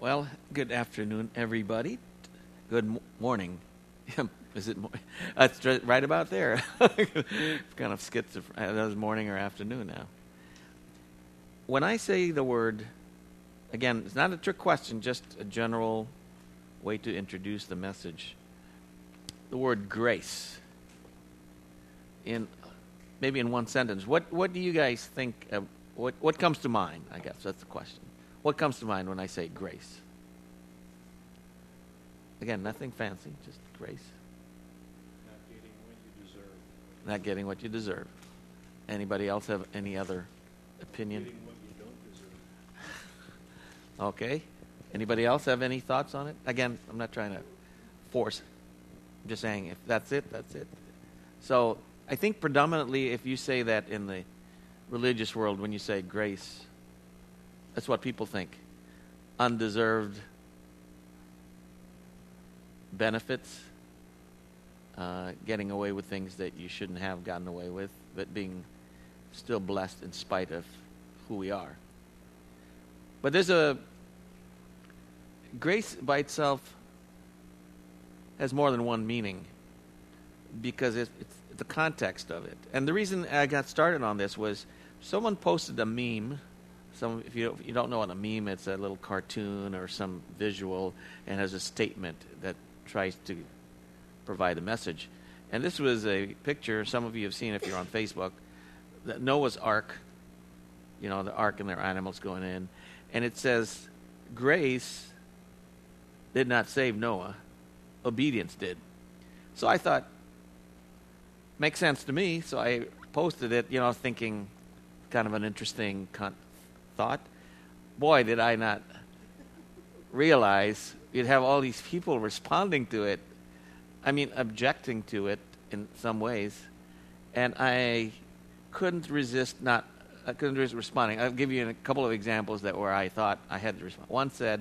Well, good afternoon, everybody. Good morning. Is it? That's right about there. Kind of schizophrenic. That was morning or afternoon now. When I say the word, again, it's not a trick question, just a general way to introduce the message. The word grace. Maybe in one sentence. What do you guys think? What comes to mind? I guess that's the question. What comes to mind when I say grace? Again, nothing fancy, just grace. Not getting what you deserve. Not getting what you deserve. Anybody else have any other opinion? Getting what you don't deserve. Okay. Anybody else have any thoughts on it? Again, I'm not trying to force. I'm just saying if that's it, that's it. So I think predominantly if you say that in the religious world, when you say grace, that's what people think. Undeserved benefits, getting away with things that you shouldn't have gotten away with, but being still blessed in spite of who we are. But there's grace by itself has more than one meaning because it's the context of it. And the reason I got started on this was someone posted a meme. If you don't know what a meme, it's a little cartoon or some visual and has a statement that tries to provide a message. And this was a picture, some of you have seen if you're on Facebook, that Noah's Ark, the ark and their animals going in, and it says, grace did not save Noah, obedience did. So I thought, makes sense to me, so I posted it, thinking kind of an interesting thought. Boy, did I not realize you'd have all these people responding to it. I mean, objecting to it in some ways. And I couldn't resist responding. I'll give you a couple of examples where I thought I had to respond. One said,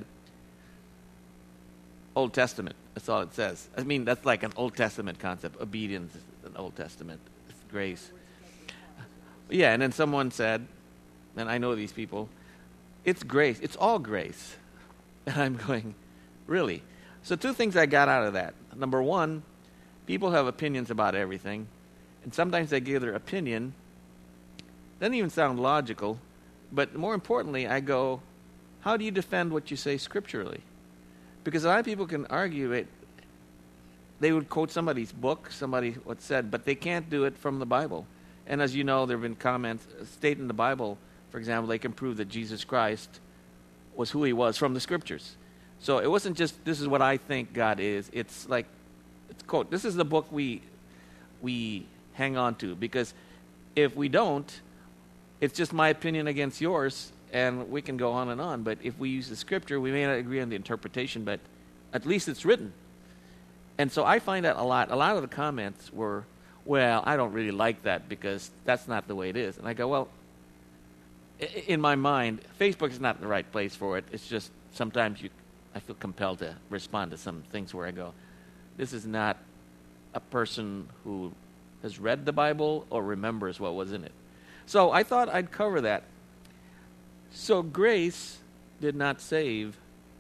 Old Testament. That's all it says. I mean, that's like an Old Testament concept. Obedience is an Old Testament. It's grace. Yeah, and then someone said, and I know these people, it's grace. It's all grace. And I'm going, really? So two things I got out of that. Number one, people have opinions about everything. And sometimes they give their opinion. Doesn't even sound logical. But more importantly, I go, how do you defend what you say scripturally? Because a lot of people can argue it. They would quote somebody's book, what said, but they can't do it from the Bible. And as you know, there have been comments stating in the Bible, for example, they can prove that Jesus Christ was who he was from the scriptures. So it wasn't just, this is what I think God is. It's like, quote, this is the book we hang on to. Because if we don't, it's just my opinion against yours, and we can go on and on. But if we use the scripture, we may not agree on the interpretation, but at least it's written. And so I find that a lot. A lot of the comments were, well, I don't really like that because that's not the way it is. And I go, well, in my mind, Facebook is not the right place for it. It's just sometimes I feel compelled to respond to some things where I go, this is not a person who has read the Bible or remembers what was in it. So I thought I'd cover that. So grace did not save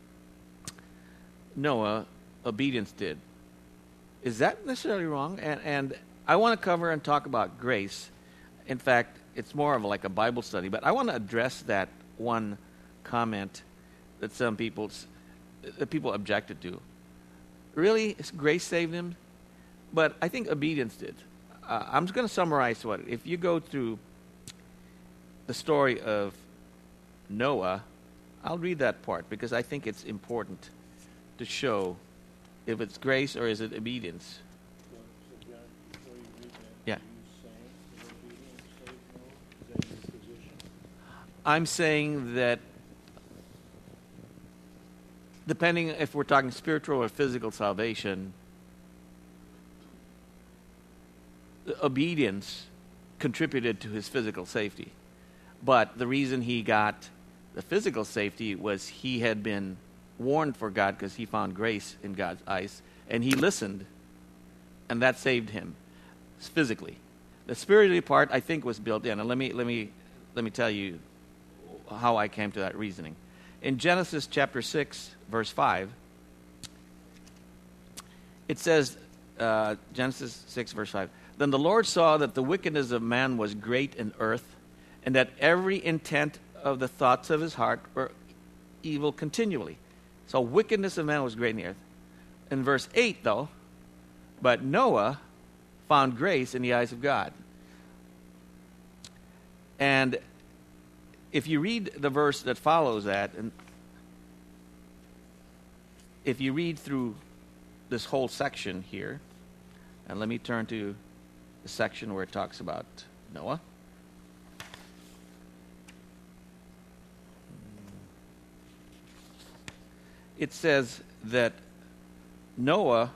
Noah, obedience did. Is that necessarily wrong? And I want to cover and talk about grace. In fact, it's more of like a Bible study, but I want to address that one comment that people objected to. Really, grace saved him? But I think obedience did. I'm just going to summarize if you go through the story of Noah, I'll read that part because I think it's important to show if it's grace or is it obedience. So John, before you read that, Yeah. are you saying that obedience saved Noah? Is that your position? I'm saying that depending if we're talking spiritual or physical salvation, obedience contributed to his physical safety. But the reason he got the physical safety was he had been warned for God because he found grace in God's eyes, and he listened, and that saved him physically. The spiritual part, I think, was built in. And let me tell you how I came to that reasoning. in Genesis chapter 6, verse 5, it says, Genesis 6, verse 5, "Then the Lord saw that the wickedness of man was great in earth, and that every intent of the thoughts of his heart were evil continually." So wickedness of man was great in the earth. In verse 8, though, "But Noah found grace in the eyes of God." And if you read the verse that follows that, and if you read through this whole section here, and let me turn to the section where it talks about Noah. It says that Noah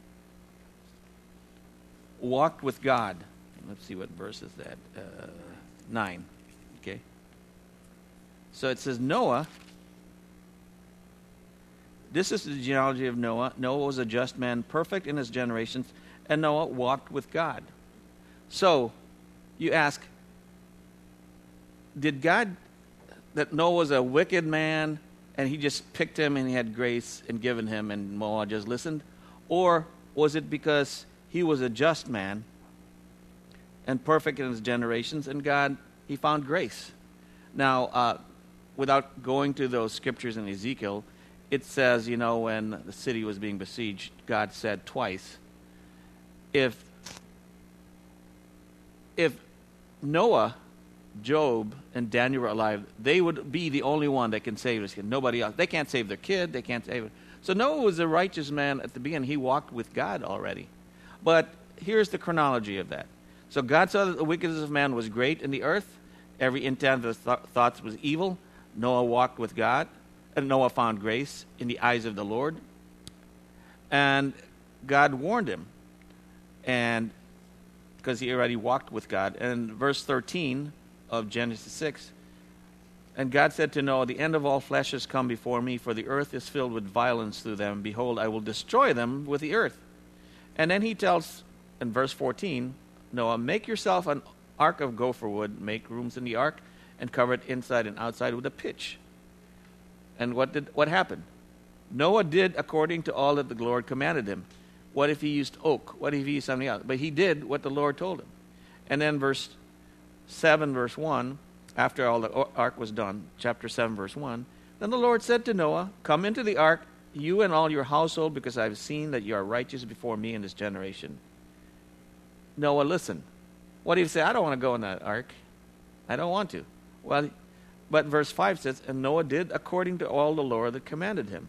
walked with God. Let's see what verse is that. 9. Okay. So it says Noah. This is the genealogy of Noah. Noah was a just man, perfect in his generations, and Noah walked with God. So you ask, did God, that Noah was a wicked man, and he just picked him and he had grace and given him, and Noah just listened? Or was it because he was a just man and perfect in his generations, and God, he found grace? Now, without going to those scriptures in Ezekiel, it says, when the city was being besieged, God said twice, if Noah, Job, and Daniel were alive, they would be the only one that can save us. Nobody else. They can't save their kid. They can't save it. So Noah was a righteous man at the beginning. He walked with God already. But here's the chronology of that. So God saw that the wickedness of man was great in the earth. Every intent of his thoughts was evil. Noah walked with God. And Noah found grace in the eyes of the Lord. And God warned him. And because he already walked with God. And verse 13 of Genesis 6, "And God said to Noah, the end of all flesh has come before me, for the earth is filled with violence through them. Behold, I will destroy them with the earth." And then he tells, in verse 14, Noah, "Make yourself an ark of gopher wood, make rooms in the ark, and cover it inside and outside with a pitch." And what happened? Noah did according to all that the Lord commanded him. What if he used oak? What if he used something else? But he did what the Lord told him. And then verse 7, verse 1, after all the ark was done, chapter 7, verse 1, "Then the Lord said to Noah, come into the ark, you and all your household, because I have seen that you are righteous before me in this generation." Noah, listen. What do you say? I don't want to go in that ark. I don't want to. Well, but verse 5 says, "And Noah did according to all the Lord that commanded him."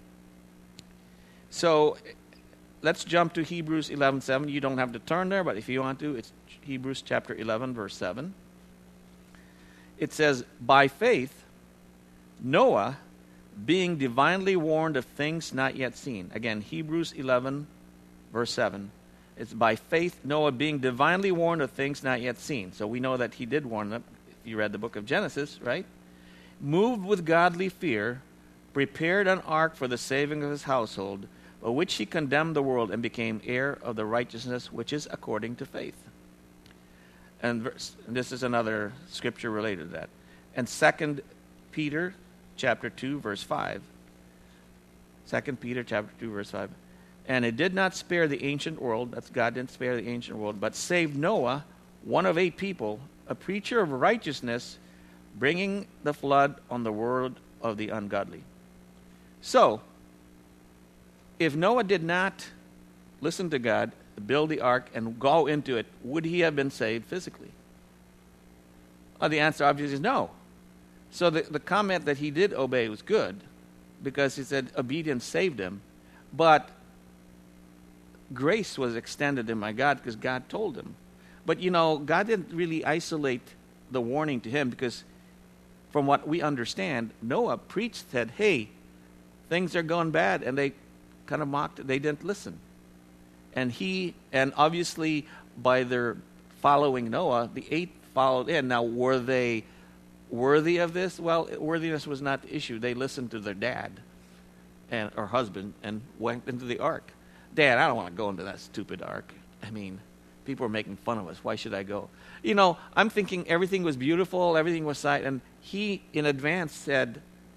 So let's jump to Hebrews 11:7. You don't have to turn there, but if you want to, it's Hebrews chapter 11, verse 7. It says, "By faith, Noah, being divinely warned of things not yet seen." Again, Hebrews 11, verse 7. It's by faith, Noah, being divinely warned of things not yet seen. So we know that he did warn them. If you read the book of Genesis, right? "Moved with godly fear, prepared an ark for the saving of his household, by which he condemned the world and became heir of the righteousness which is according to faith." And this is another scripture related to that. And 2 Peter chapter 2, verse 5. 2 Peter chapter 2, verse 5. "And it did not spare the ancient world," that's God didn't spare the ancient world, "but saved Noah, one of 8 people, a preacher of righteousness, bringing the flood on the world of the ungodly." So, if Noah did not listen to God, build the ark, and go into it, would he have been saved physically? Well, the answer obviously is no. So the comment that he did obey was good, because he said obedience saved him. But grace was extended to him by God because God told him. But God didn't really isolate the warning to him, because from what we understand, Noah preached, said, "Hey, things are going bad," and they kind of mocked. They didn't listen. And obviously by their following Noah, the 8 followed in. Now, were they worthy of this? Well, worthiness was not the issue. They listened to their dad or husband and went into the ark. "Dad, I don't want to go into that stupid ark. I mean, people are making fun of us. Why should I go?" I'm thinking everything was beautiful, everything was sight, and he in advance said,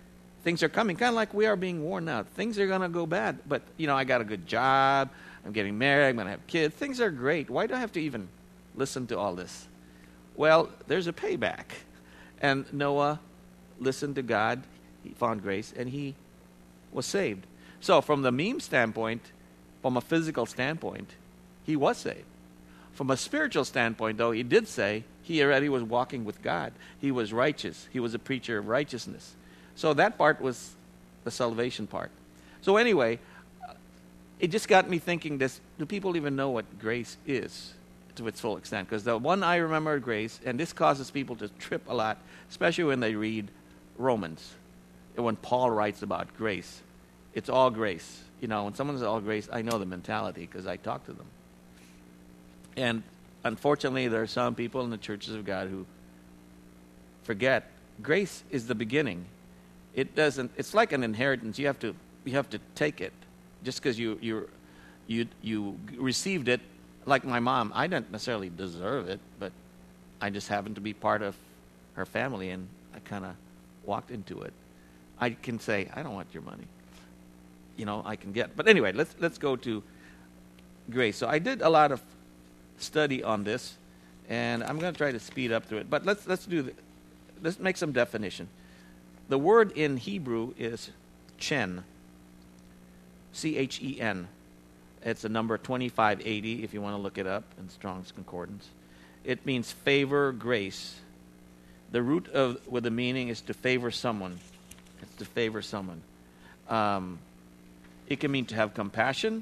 things are coming, kind of like we are being warned out. Things are going to go bad, but, I got a good job. I'm getting married. I'm going to have kids. Things are great. Why do I have to even listen to all this? Well, there's a payback. And Noah listened to God. He found grace, and he was saved. So from the meme standpoint, from a physical standpoint, he was saved. From a spiritual standpoint, though, he did say he already was walking with God. He was righteous. He was a preacher of righteousness. So that part was the salvation part. So anyway, it just got me thinking this, do people even know what grace is to its full extent? Because the one I remember grace, and this causes people to trip a lot, especially when they read Romans. And when Paul writes about grace, it's all grace. When someone says all grace, I know the mentality because I talk to them. And unfortunately, there are some people in the churches of God who forget grace is the beginning. It's like an inheritance. You have to take it. Just because you received it, like my mom, I didn't necessarily deserve it, but I just happened to be part of her family, and I kind of walked into it. I can say, I don't want your money. I can get. But anyway, let's go to grace. So I did a lot of study on this, and I'm going to try to speed up through it. But let's make some definition. The word in Hebrew is chen. C-H-E-N. It's a number 2580 if you want to look it up in Strong's Concordance. It means favor, grace. The root with the meaning is to favor someone. It's to favor someone. It can mean to have compassion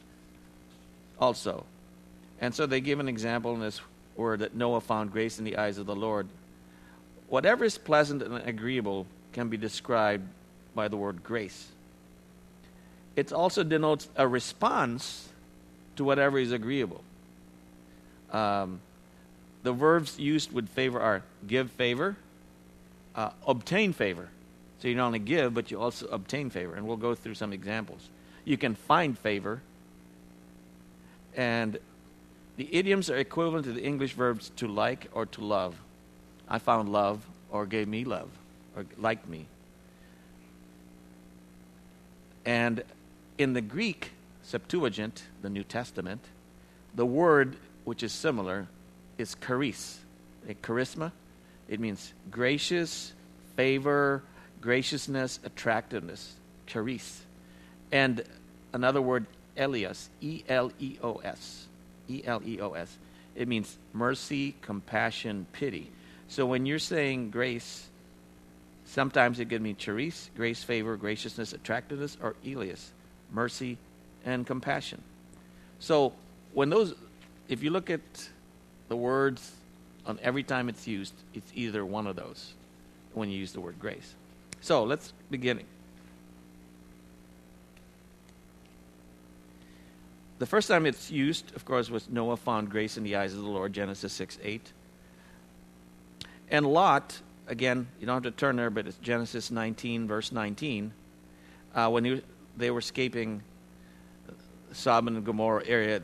also. And so they give an example in this word that Noah found grace in the eyes of the Lord. Whatever is pleasant and agreeable can be described by the word grace. It also denotes a response to whatever is agreeable. The verbs used with favor are give favor, obtain favor. So you not only give, but you also obtain favor. And we'll go through some examples. You can find favor. And the idioms are equivalent to the English verbs to like or to love. I found love, or gave me love, or liked me. And in the Greek Septuagint, the New Testament, the word which is similar is charis. Charisma. It means gracious, favor, graciousness, attractiveness. Charis. And another word, eleos. E-L-E-O-S. E-L-E-O-S. It means mercy, compassion, pity. So when you're saying grace, sometimes it could mean charis, grace, favor, graciousness, attractiveness, or eleos, mercy and compassion. So if you look at the words on every time it's used, it's either one of those when you use the word grace. So let's begin. The first time it's used, of course, was Noah found grace in the eyes of the Lord, Genesis 6:8. And Lot, again, you don't have to turn there, but it's Genesis 19, verse 19. When they were escaping Sodom and Gomorrah area,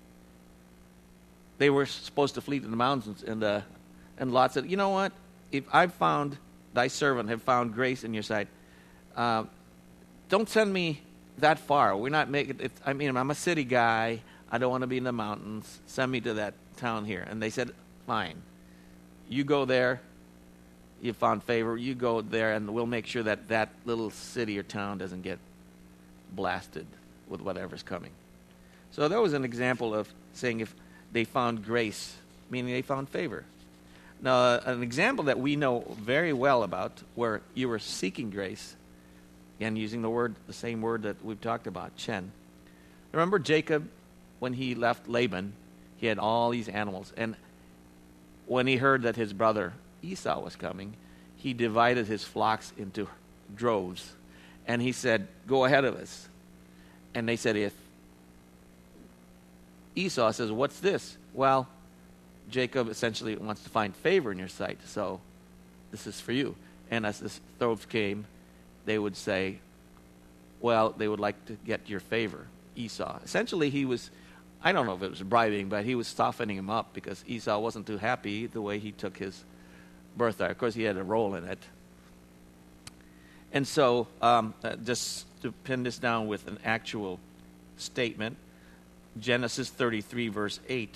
they were supposed to flee to the mountains, and Lot said, you know what? If I've found, thy servant have found grace in your sight, don't send me that far. We're not making it. I'm a city guy. I don't want to be in the mountains. Send me to that town here. And they said, fine. You go there. You found favor. You go there, and we'll make sure that that little city or town doesn't get blasted with whatever's coming. So that was an example of saying if they found grace, meaning they found favor. Now, an example that we know very well about where you were seeking grace, and using the same word that we've talked about, chen. Remember Jacob, when he left Laban, he had all these animals. And when he heard that his brother Esau was coming, he divided his flocks into droves. And he said, go ahead of us. And they said, if Esau says, what's this? Well, Jacob essentially wants to find favor in your sight, so this is for you. And as the droves came, they would say, well, they would like to get your favor, Esau. Essentially, he was, I don't know if it was bribing, but he was softening him up because Esau wasn't too happy the way he took his birthright. Of course, he had a role in it. And so, just to pin this down with an actual statement, Genesis 33, verse 8,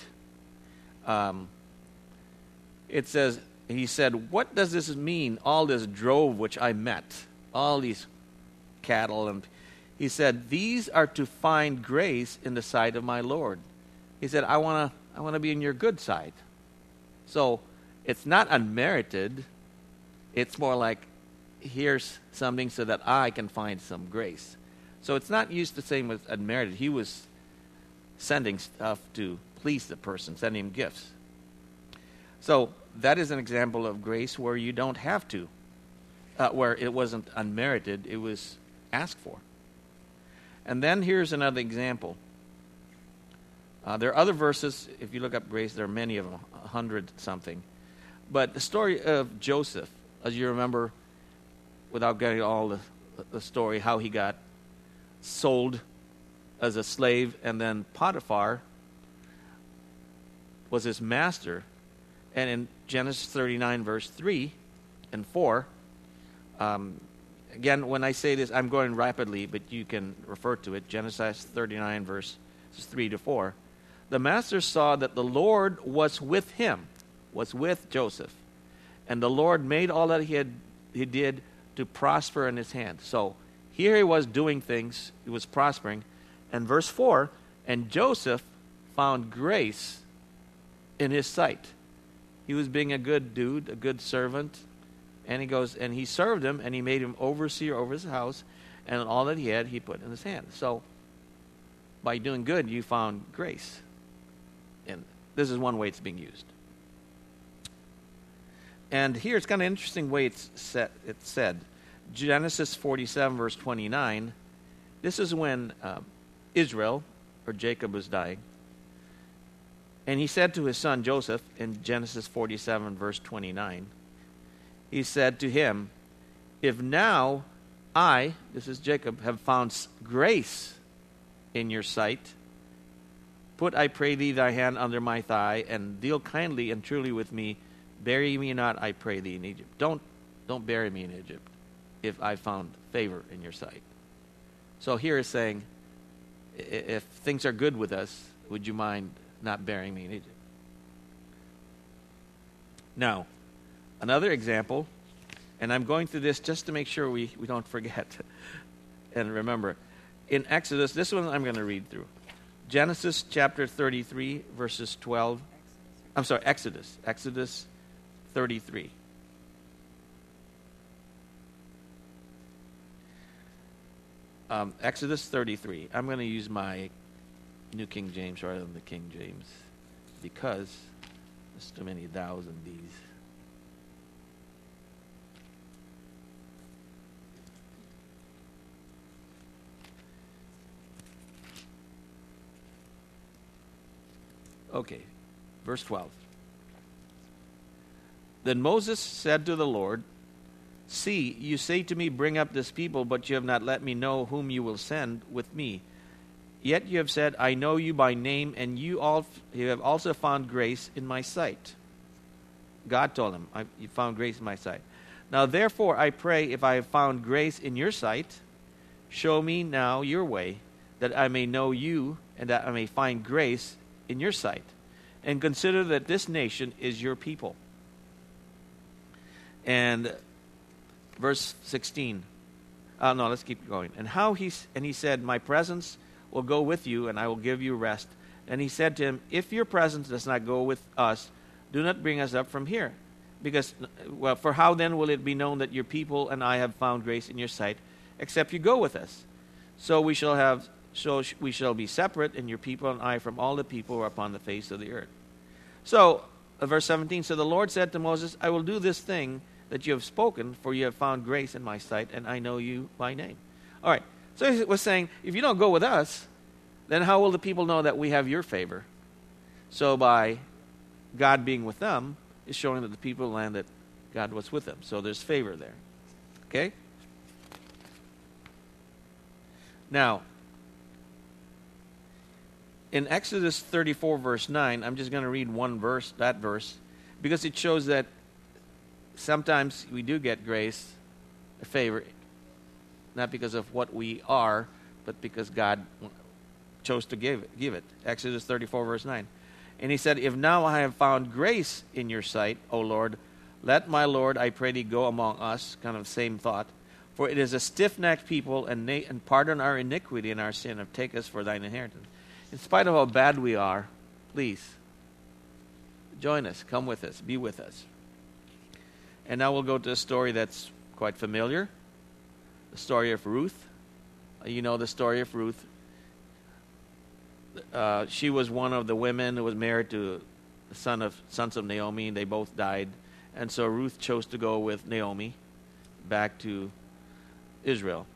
it says, he said, "What does this mean, all this drove which I met, all these cattle?" And he said, "These are to find grace in the sight of my Lord." He said, I want to be in your good side. So it's not unmerited. It's more like, here's something so that I can find some grace. So it's not used the same as unmerited. He was sending stuff to please the person, sending him gifts. So that is an example of grace where you don't have to, where it wasn't unmerited, it was asked for. And then here's another example. There are other verses, if you look up grace, there are many of them, 100-something. But the story of Joseph, as you remember, without getting all the story, how he got sold as a slave, and then Potiphar was his master. And in Genesis 39, verse 3 and 4, again, when I say this, I'm going rapidly, but you can refer to it. Genesis 39, verses 3 to 4. The master saw that the Lord was with him, was with Joseph, and the Lord made all that he did to prosper in his hand. So here he was doing things, he was prospering. And verse 4, and Joseph found grace in his sight. He was being a good dude, a good servant. And he goes, and he served him, and he made him overseer over his house, and all that he had, he put in his hand. So by doing good, you found grace. And this is one way it's being used. And here it's kind of interesting way it's said. Genesis 47, verse 29. This is when Israel, or Jacob, was dying. And he said to his son Joseph, in Genesis 47, verse 29, he said to him, "If now I," this is Jacob, "have found grace in your sight, put, I pray thee, thy hand under my thigh, and deal kindly and truly with me. Bury me not, I pray thee, in Egypt." Don't bury me in Egypt if I found favor in your sight. So here is saying, if things are good with us, would you mind not burying me in Egypt? Now, another example, and I'm going through this just to make sure we don't forget. And remember, in Exodus, this one I'm going to read through. Genesis chapter 33, verses 12. I'm sorry, Exodus 33. Exodus 33. I'm going to use my New King James rather than the King James because there's too many thous in these. Okay, verse 12. Then Moses said to the Lord, "See, you say to me, bring up this people, but you have not let me know whom you will send with me. Yet you have said, I know you by name, and you have also found grace in my sight." God told him, "You found grace in my sight. Now therefore I pray, if I have found grace in your sight, show me now your way, that I may know you, and that I may find grace in your sight. And consider that this nation is your people." And verse 16. No, let's keep going. And he said, "My presence will go with you, and I will give you rest." And he said to him, "If your presence does not go with us, do not bring us up from here. For how then will it be known that your people and I have found grace in your sight, except you go with us? So we shall be separate, and your people and I, from all the people who are upon the face of the earth." So, verse 17, so the Lord said to Moses, "I will do this thing that you have spoken, for you have found grace in my sight, and I know you by name." All right, so he was saying, if you don't go with us, then how will the people know that we have your favor? So by God being with them is showing that the people of the land that God was with them. So there's favor there. Okay? Now, in Exodus 34, verse 9, I'm just going to read that verse, because it shows that sometimes we do get grace, a favor, not because of what we are, but because God chose to give it. Exodus 34, verse 9. And he said, if now I have found grace in your sight, O Lord, let my Lord, I pray thee, go among us. Kind of same thought. For it is a stiff-necked people, and pardon our iniquity and our sin, and take us for thine inheritance. In spite of how bad we are, please, join us, come with us, be with us. And now we'll go to a story that's quite familiar, the story of Ruth. You know the story of Ruth. She was one of the women who was married to the sons of Naomi, and they both died. And so Ruth chose to go with Naomi back to Israel.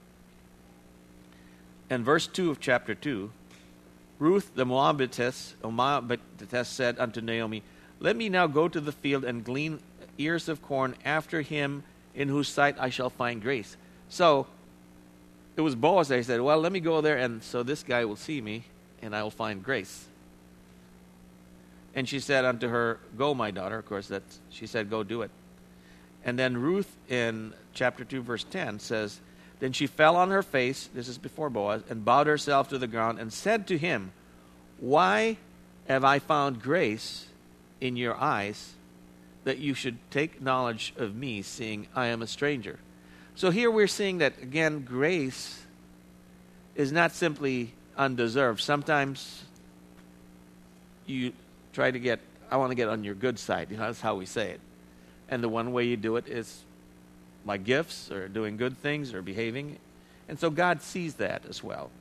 And verse 2 of chapter 2, Ruth the Moabitess said unto Naomi, let me now go to the field and glean ears of corn after him in whose sight I shall find grace. So it was Boaz that said, well, let me go there, and so this guy will see me, and I will find grace. And she said unto her, go, my daughter. Of course, she said, go do it. And then Ruth in chapter 2, verse 10 says, then she fell on her face, this is before Boaz, and bowed herself to the ground and said to him, why have I found grace in your eyes that you should take knowledge of me, seeing I am a stranger? So here we're seeing that, again, grace is not simply undeserved. Sometimes you try to get, I want to get on your good side. That's how we say it. And the one way you do it is by gifts or doing good things or behaving. And so God sees that as well.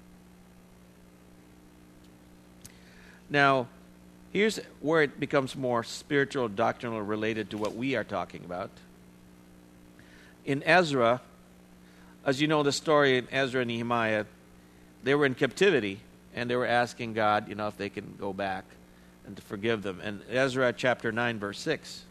Now, here's where it becomes more spiritual, doctrinal, related to what we are talking about. In Ezra, as you know the story in Ezra and Nehemiah, they were in captivity, and they were asking God, if they can go back and to forgive them. And Ezra chapter 9, verse 6.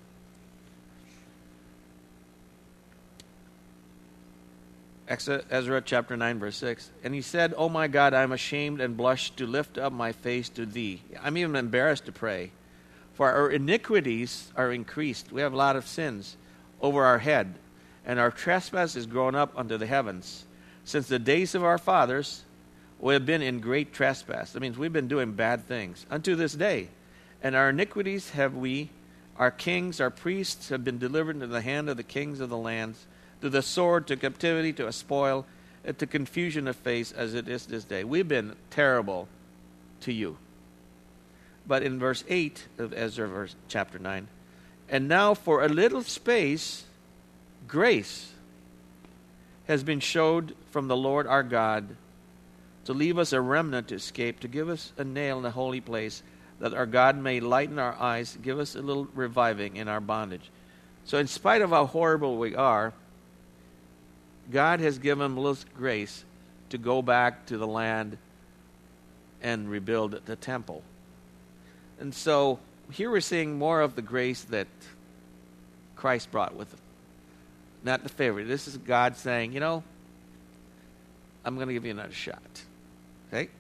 Ezra chapter 9, verse 6. And he said, O my God, I am ashamed and blush to lift up my face to thee. I'm even embarrassed to pray. For our iniquities are increased. We have a lot of sins over our head, and our trespass is grown up unto the heavens. Since the days of our fathers, we have been in great trespass. That means we've been doing bad things unto this day. And our iniquities have we, our kings, our priests have been delivered into the hand of the kings of the lands, to the sword, to captivity, to a spoil, to confusion of face, as it is this day. We've been terrible to you. But in verse 8 of Ezra, chapter 9, and now for a little space, grace has been showed from the Lord our God to leave us a remnant to escape, to give us a nail in the holy place, that our God may lighten our eyes, give us a little reviving in our bondage. So in spite of how horrible we are, God has given us grace to go back to the land and rebuild the temple. And so here we're seeing more of the grace that Christ brought with him. Not the favor. This is God saying, I'm going to give you another shot. Okay?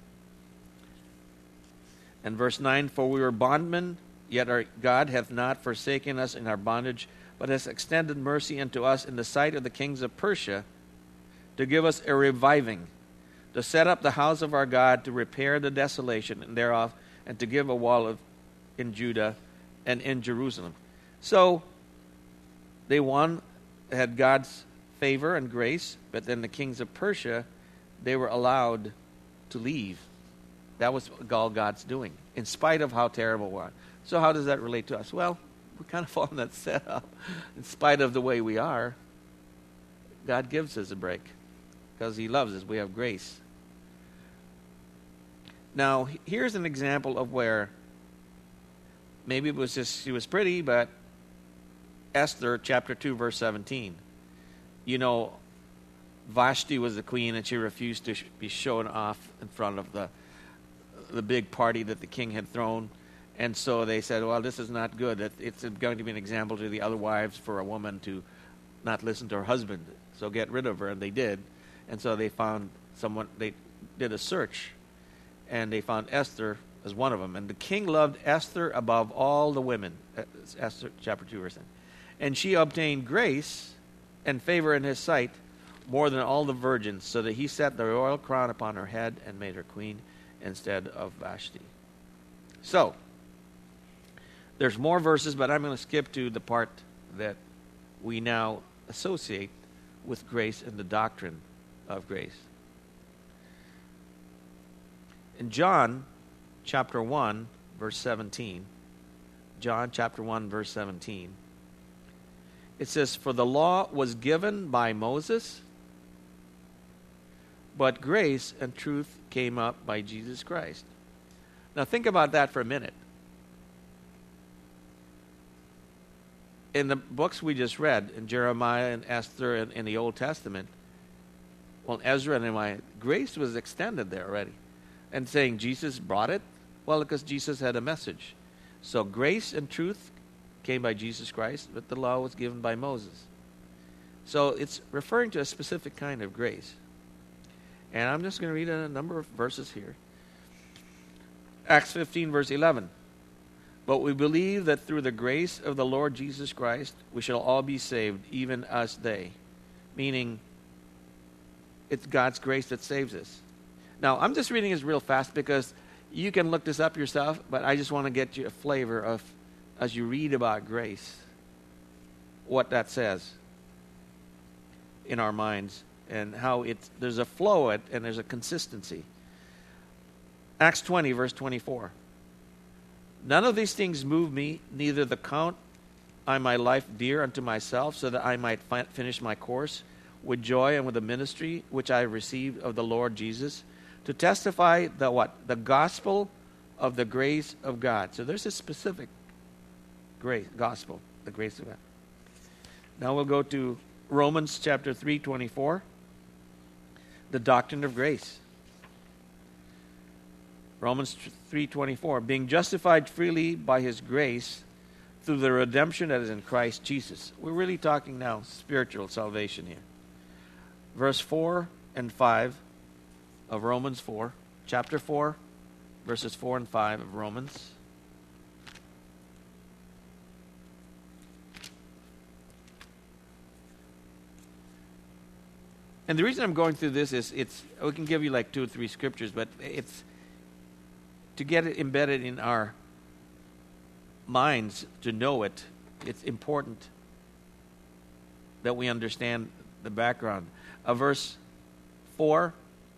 And verse 9, for we were bondmen, yet our God hath not forsaken us in our bondage, but has extended mercy unto us in the sight of the kings of Persia, to give us a reviving, to set up the house of our God, to repair the desolation thereof, and to give a wall in Judah and in Jerusalem. So they had God's favor and grace, but then the kings of Persia, they were allowed to leave. That was all God's doing, in spite of how terrible we are. So how does that relate to us? Well, we kind of fall in that setup. In spite of the way we are, God gives us a break because he loves us. We have grace. Now, here's an example of where maybe it was just she was pretty, but Esther chapter 2, verse 17. Vashti was the queen, and she refused to be shown off in front of the big party that the king had thrown. And so they said, well, this is not good. It's going to be an example to the other wives for a woman to not listen to her husband. So get rid of her, and they did. And so they found someone, they did a search, and they found Esther as one of them. And the king loved Esther above all the women. Esther chapter 2, verse 9. And she obtained grace and favor in his sight, more than all the virgins, so that he set the royal crown upon her head and made her queen instead of Vashti. So, there's more verses, but I'm going to skip to the part that we now associate with grace and the doctrine of grace. In John chapter 1, verse 17, John chapter 1, verse 17, it says, "For the law was given by Moses, but grace and truth came up by Jesus Christ." Now think about that for a minute. In the books we just read, in Jeremiah and Esther and in the Old Testament, well, Ezra and Nehemiah, grace was extended there already. And saying Jesus brought it, well, because Jesus had a message. So grace and truth came by Jesus Christ, but the law was given by Moses. So it's referring to a specific kind of grace. And I'm just going to read a number of verses here. Acts 15, verse 11. "But we believe that through the grace of the Lord Jesus Christ, we shall all be saved, even as they." Meaning, it's God's grace that saves us. Now, I'm just reading this real fast because you can look this up yourself, but I just want to get you a flavor of, as you read about grace, what that says in our minds and how there's a flow and there's a consistency. Acts 20, verse 24. "None of these things move me, neither the count I my life dear unto myself, so that I might finish my course with joy and with the ministry which I have received of the Lord Jesus, to testify the what? The gospel of the grace of God." So there's a specific grace, gospel, the grace of God. Now we'll go to Romans chapter 3:24, the doctrine of grace. Romans 3:24, "Being justified freely by his grace through the redemption that is in Christ Jesus." We're really talking now spiritual salvation here. Verse 4 and 5 of Romans 4, chapter 4, verses 4 and 5 of Romans. And the reason I'm going through this is we can give you like 2 or 3 scriptures, but it's to get it embedded in our minds, to know it. It's important that we understand the background. Verse 4,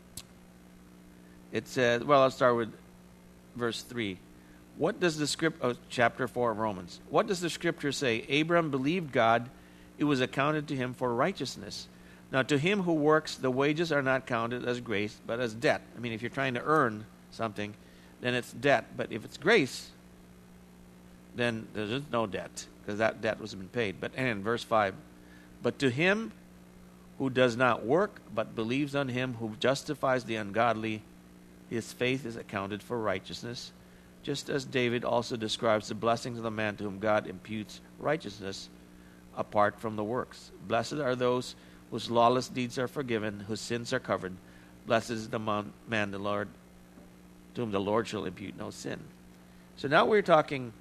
it says, well, I'll start with verse 3. What does the chapter 4 of Romans, what does the scripture say? "Abram believed God, it was accounted to him for righteousness. Now to him who works, the wages are not counted as grace, but as debt." I mean, if you're trying to earn something, then it's debt. But if it's grace, then there's no debt, because that debt was been paid. But in verse 5, "But to him who does not work, but believes on him who justifies the ungodly, his faith is accounted for righteousness. Just as David also describes the blessings of the man to whom God imputes righteousness apart from the works. Blessed are those whose lawless deeds are forgiven, whose sins are covered. Blessed is the man the Lord, to whom the Lord shall impute no sin." So now we're talking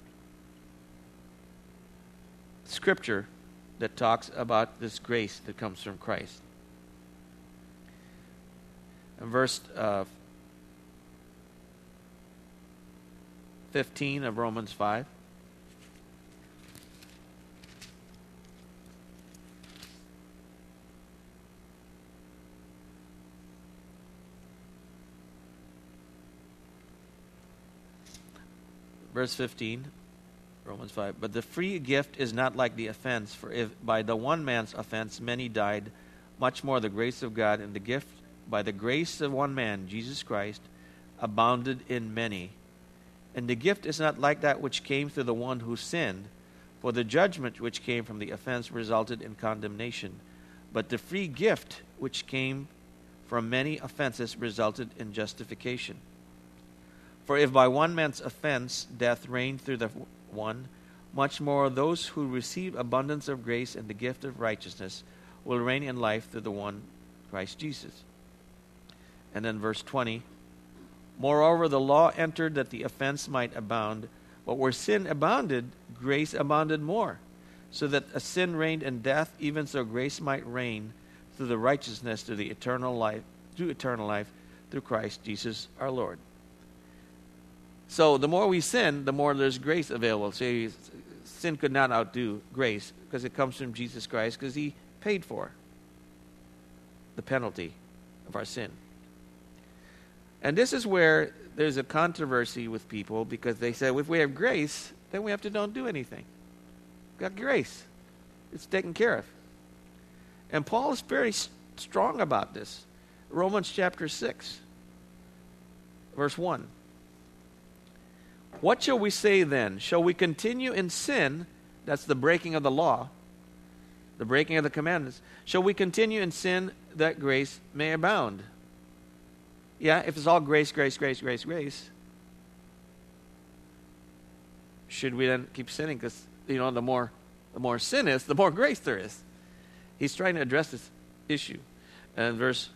scripture that talks about this grace that comes from Christ. In verse 15 of Romans 5. Verse 15, Romans 5. "But the free gift is not like the offense, for if by the one man's offense many died, much more the grace of God and the gift by the grace of one man, Jesus Christ, abounded in many. And the gift is not like that which came through the one who sinned, for the judgment which came from the offense resulted in condemnation. But the free gift which came from many offenses resulted in justification. For if by one man's offense death reigned through the one, much more those who receive abundance of grace and the gift of righteousness will reign in life through the one, Christ Jesus." And then verse 20, "Moreover, the law entered that the offense might abound, but where sin abounded, grace abounded more. So that a sin reigned in death, even so grace might reign to the righteousness to the eternal life, through Christ Jesus our Lord. So the more we sin, the more there's grace available. So sin could not outdo grace because it comes from Jesus Christ, because he paid for the penalty of our sin. And this is where there's a controversy with people, because they say, if we have grace, then we have to don't do anything. Got grace. It's taken care of. And Paul is very strong about this. Romans chapter 6, verse 1. What shall we say then? Shall we continue in sin? That's the breaking of the law, the breaking of the commandments. Shall we continue in sin that grace may abound? Yeah, if it's all grace, grace, grace, grace, grace, should we then keep sinning? Because, the more sin is, the more grace there is. He's trying to address this issue. And verse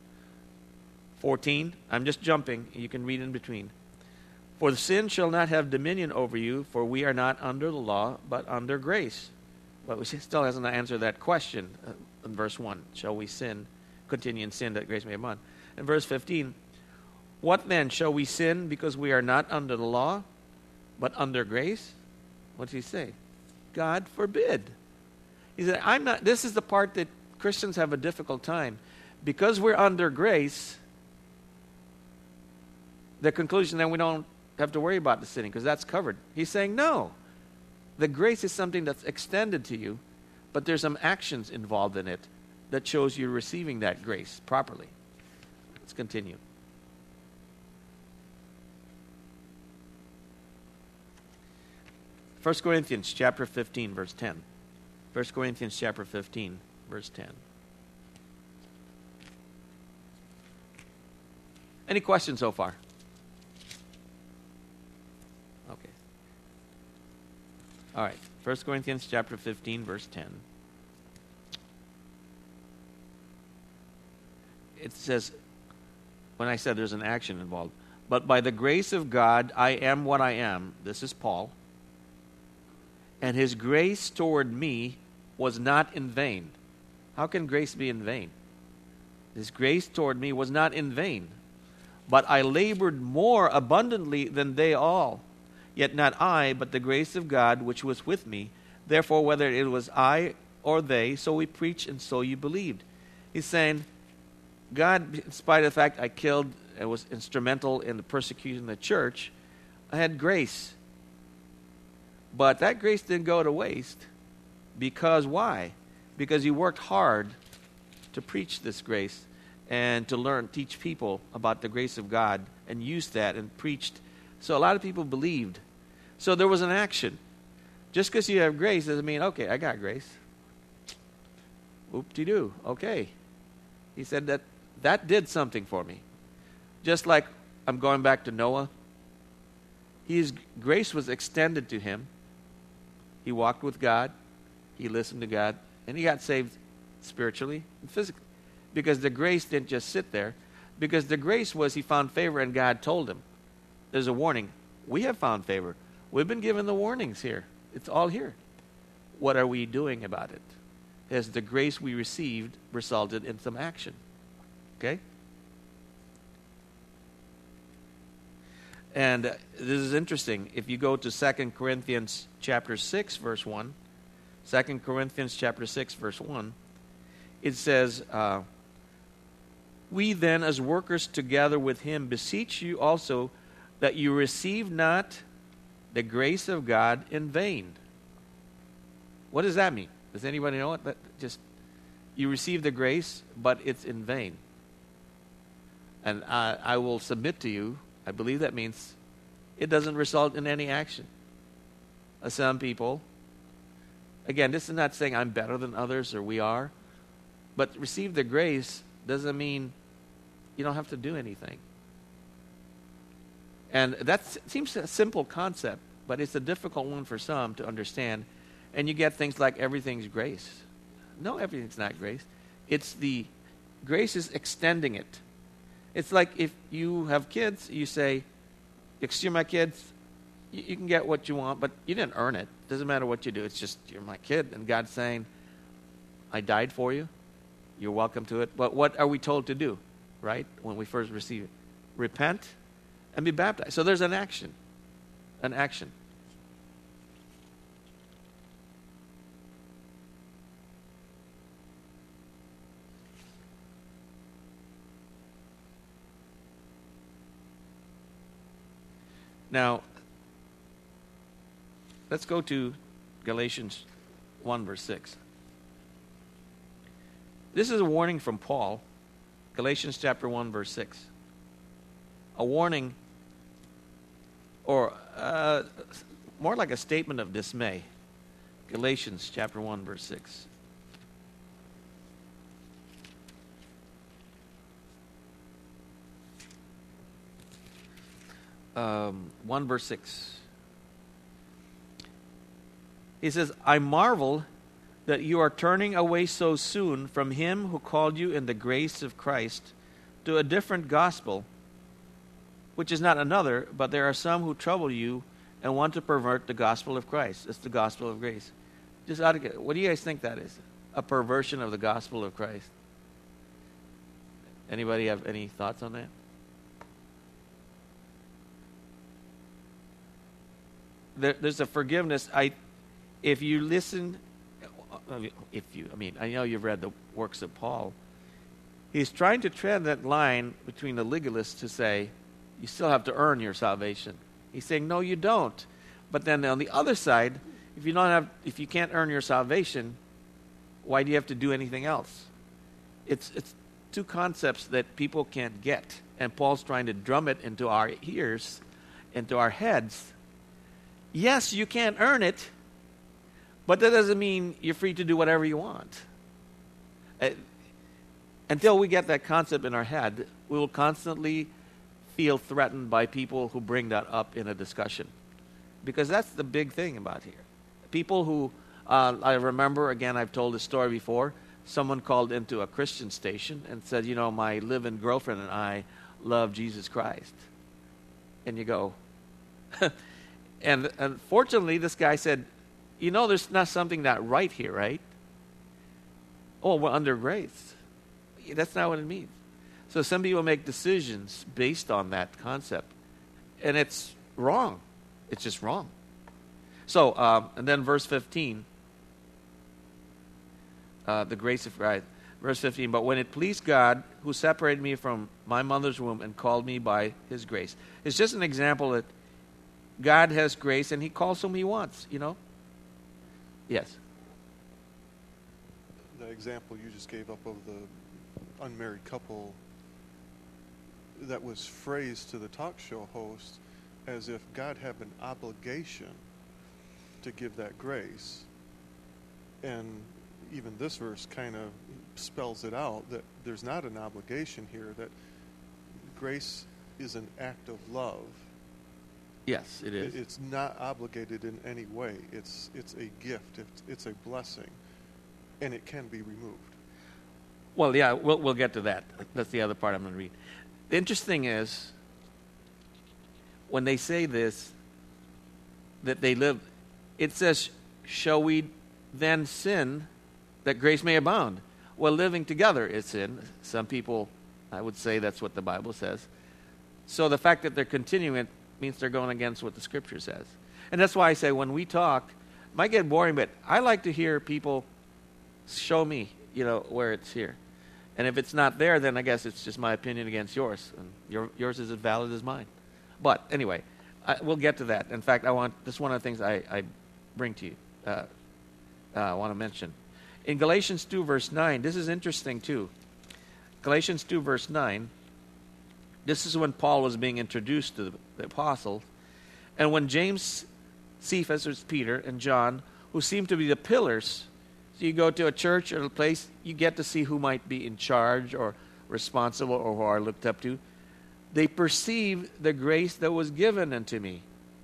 14, I'm just jumping. You can read in between. For the sin shall not have dominion over you, for we are not under the law, but under grace. But he still hasn't answered that question in verse 1. Shall we continue in sin that grace may abound? In verse 15, what then? Shall we sin because we are not under the law, but under grace? What does he say? God forbid. He said, this is the part that Christians have a difficult time. Because we're under grace, the conclusion then we don't have to worry about the sinning because that's covered. He's saying, no. The grace is something that's extended to you, but there's some actions involved in it that shows you're receiving that grace properly. Let's continue. First Corinthians chapter 15, verse 10. 1 Corinthians chapter 15, verse 10. Any questions so far? Okay. All right. 1 Corinthians chapter 15, verse 10. It says, when I said there's an action involved, but by the grace of God, I am what I am. This is Paul. And his grace toward me was not in vain. How can grace be in vain? His grace toward me was not in vain. But I labored more abundantly than they all. Yet not I, but the grace of God which was with me. Therefore, whether it was I or they, so we preached and so you believed. He's saying, God, in spite of the fact I was instrumental in the persecution of the church, I had grace. But that grace didn't go to waste. Because why? Because you worked hard to preach this grace and to teach people about the grace of God and used that and preached. So a lot of people believed. So there was an action. Just because you have grace doesn't mean, okay, I got grace. Whoop-de-doo. Okay. He said that did something for me. Just like I'm going back to Noah. His grace was extended to him. He walked with God. He listened to God. And he got saved spiritually and physically. Because the grace didn't just sit there. Because the grace was he found favor and God told him. There's a warning. We have found favor. We've been given the warnings here. It's all here. What are we doing about it? Has the grace we received resulted in some action? Okay? And this is interesting. If you go to 2 Corinthians chapter 6, verse 1, 2 Corinthians chapter 6, verse 1, it says, we then as workers together with him beseech you also that you receive not the grace of God in vain. What does that mean? Does anybody know it? That just you receive the grace, but it's in vain. And I will submit to you, I believe that means it doesn't result in any action. Some people, again, this is not saying I'm better than others or we are, but receive the grace doesn't mean you don't have to do anything. And that seems a simple concept, but it's a difficult one for some to understand. And you get things like everything's grace. No, everything's not grace. It's the grace is extending it. It's like if you have kids, you say, you're my kids, you can get what you want, but you didn't earn it. Doesn't matter what you do. It's just, you're my kid. And God's saying, I died for you. You're welcome to it. But what are we told to do, right, when we first receive it? Repent and be baptized. So there's an action. An action. Now, let's go to Galatians 1, verse 6. This is a warning from Paul. Galatians chapter 1, verse 6. A warning, or more like a statement of dismay. Galatians chapter 1, verse 6. One verse 6. He says, I marvel that you are turning away so soon from him who called you in the grace of Christ to a different gospel, which is not another, but there are some who trouble you and want to pervert the gospel of Christ. It's the gospel of grace. What do you guys think that is? A perversion of the gospel of Christ. Anybody have any thoughts on that? There's a forgiveness. If you listen, I know you've read the works of Paul. He's trying to tread that line between the legalists to say, you still have to earn your salvation. He's saying, no, you don't. But then on the other side, if you can't earn your salvation, why do you have to do anything else? It's two concepts that people can't get, and Paul's trying to drum it into our ears, into our heads. Yes, you can't earn it, but that doesn't mean you're free to do whatever you want. Until we get that concept in our head, we will constantly feel threatened by people who bring that up in a discussion. Because that's the big thing about here. People who, I remember, again, I've told this story before, someone called into a Christian station and said, my live-in girlfriend and I love Jesus Christ. And you go... And unfortunately, this guy said, there's not something that right here, right? Oh, we're under grace. That's not what it means. So some people make decisions based on that concept. And it's wrong. It's just wrong. So, and then verse 15. The grace of Christ. Verse 15, but when it pleased God, who separated me from my mother's womb and called me by his grace. It's just an example that God has grace, and he calls whom he wants, Yes. The example you just gave up of the unmarried couple, that was phrased to the talk show host as if God had an obligation to give that grace. And even this verse kind of spells it out, that there's not an obligation here, that grace is an act of love. Yes, it is. It's not obligated in any way. It's a gift. It's a blessing, and it can be removed. Well, yeah, we'll get to that. That's the other part I'm going to read. The interesting thing is, when they say this, that they live, it says, shall we then sin that grace may abound? Well, living together is sin. Some people, I would say that's what the Bible says. So the fact that they're continuing it means they're going against what the Scripture says. And that's why I say when we talk, it might get boring, but I like to hear people show me, where it's here. And if it's not there, then I guess it's just my opinion against yours. And yours is as valid as mine. But anyway, we'll get to that. In fact, this is one of the things I bring to you, I want to mention. In Galatians 2, verse 9, this is interesting too. Galatians 2, verse 9, this is when Paul was being introduced to the apostles. And when James, Cephas, Peter, and John, who seem to be the pillars, so you go to a church or a place, you get to see who might be in charge or responsible or who are looked up to. They perceive the grace that was given unto me.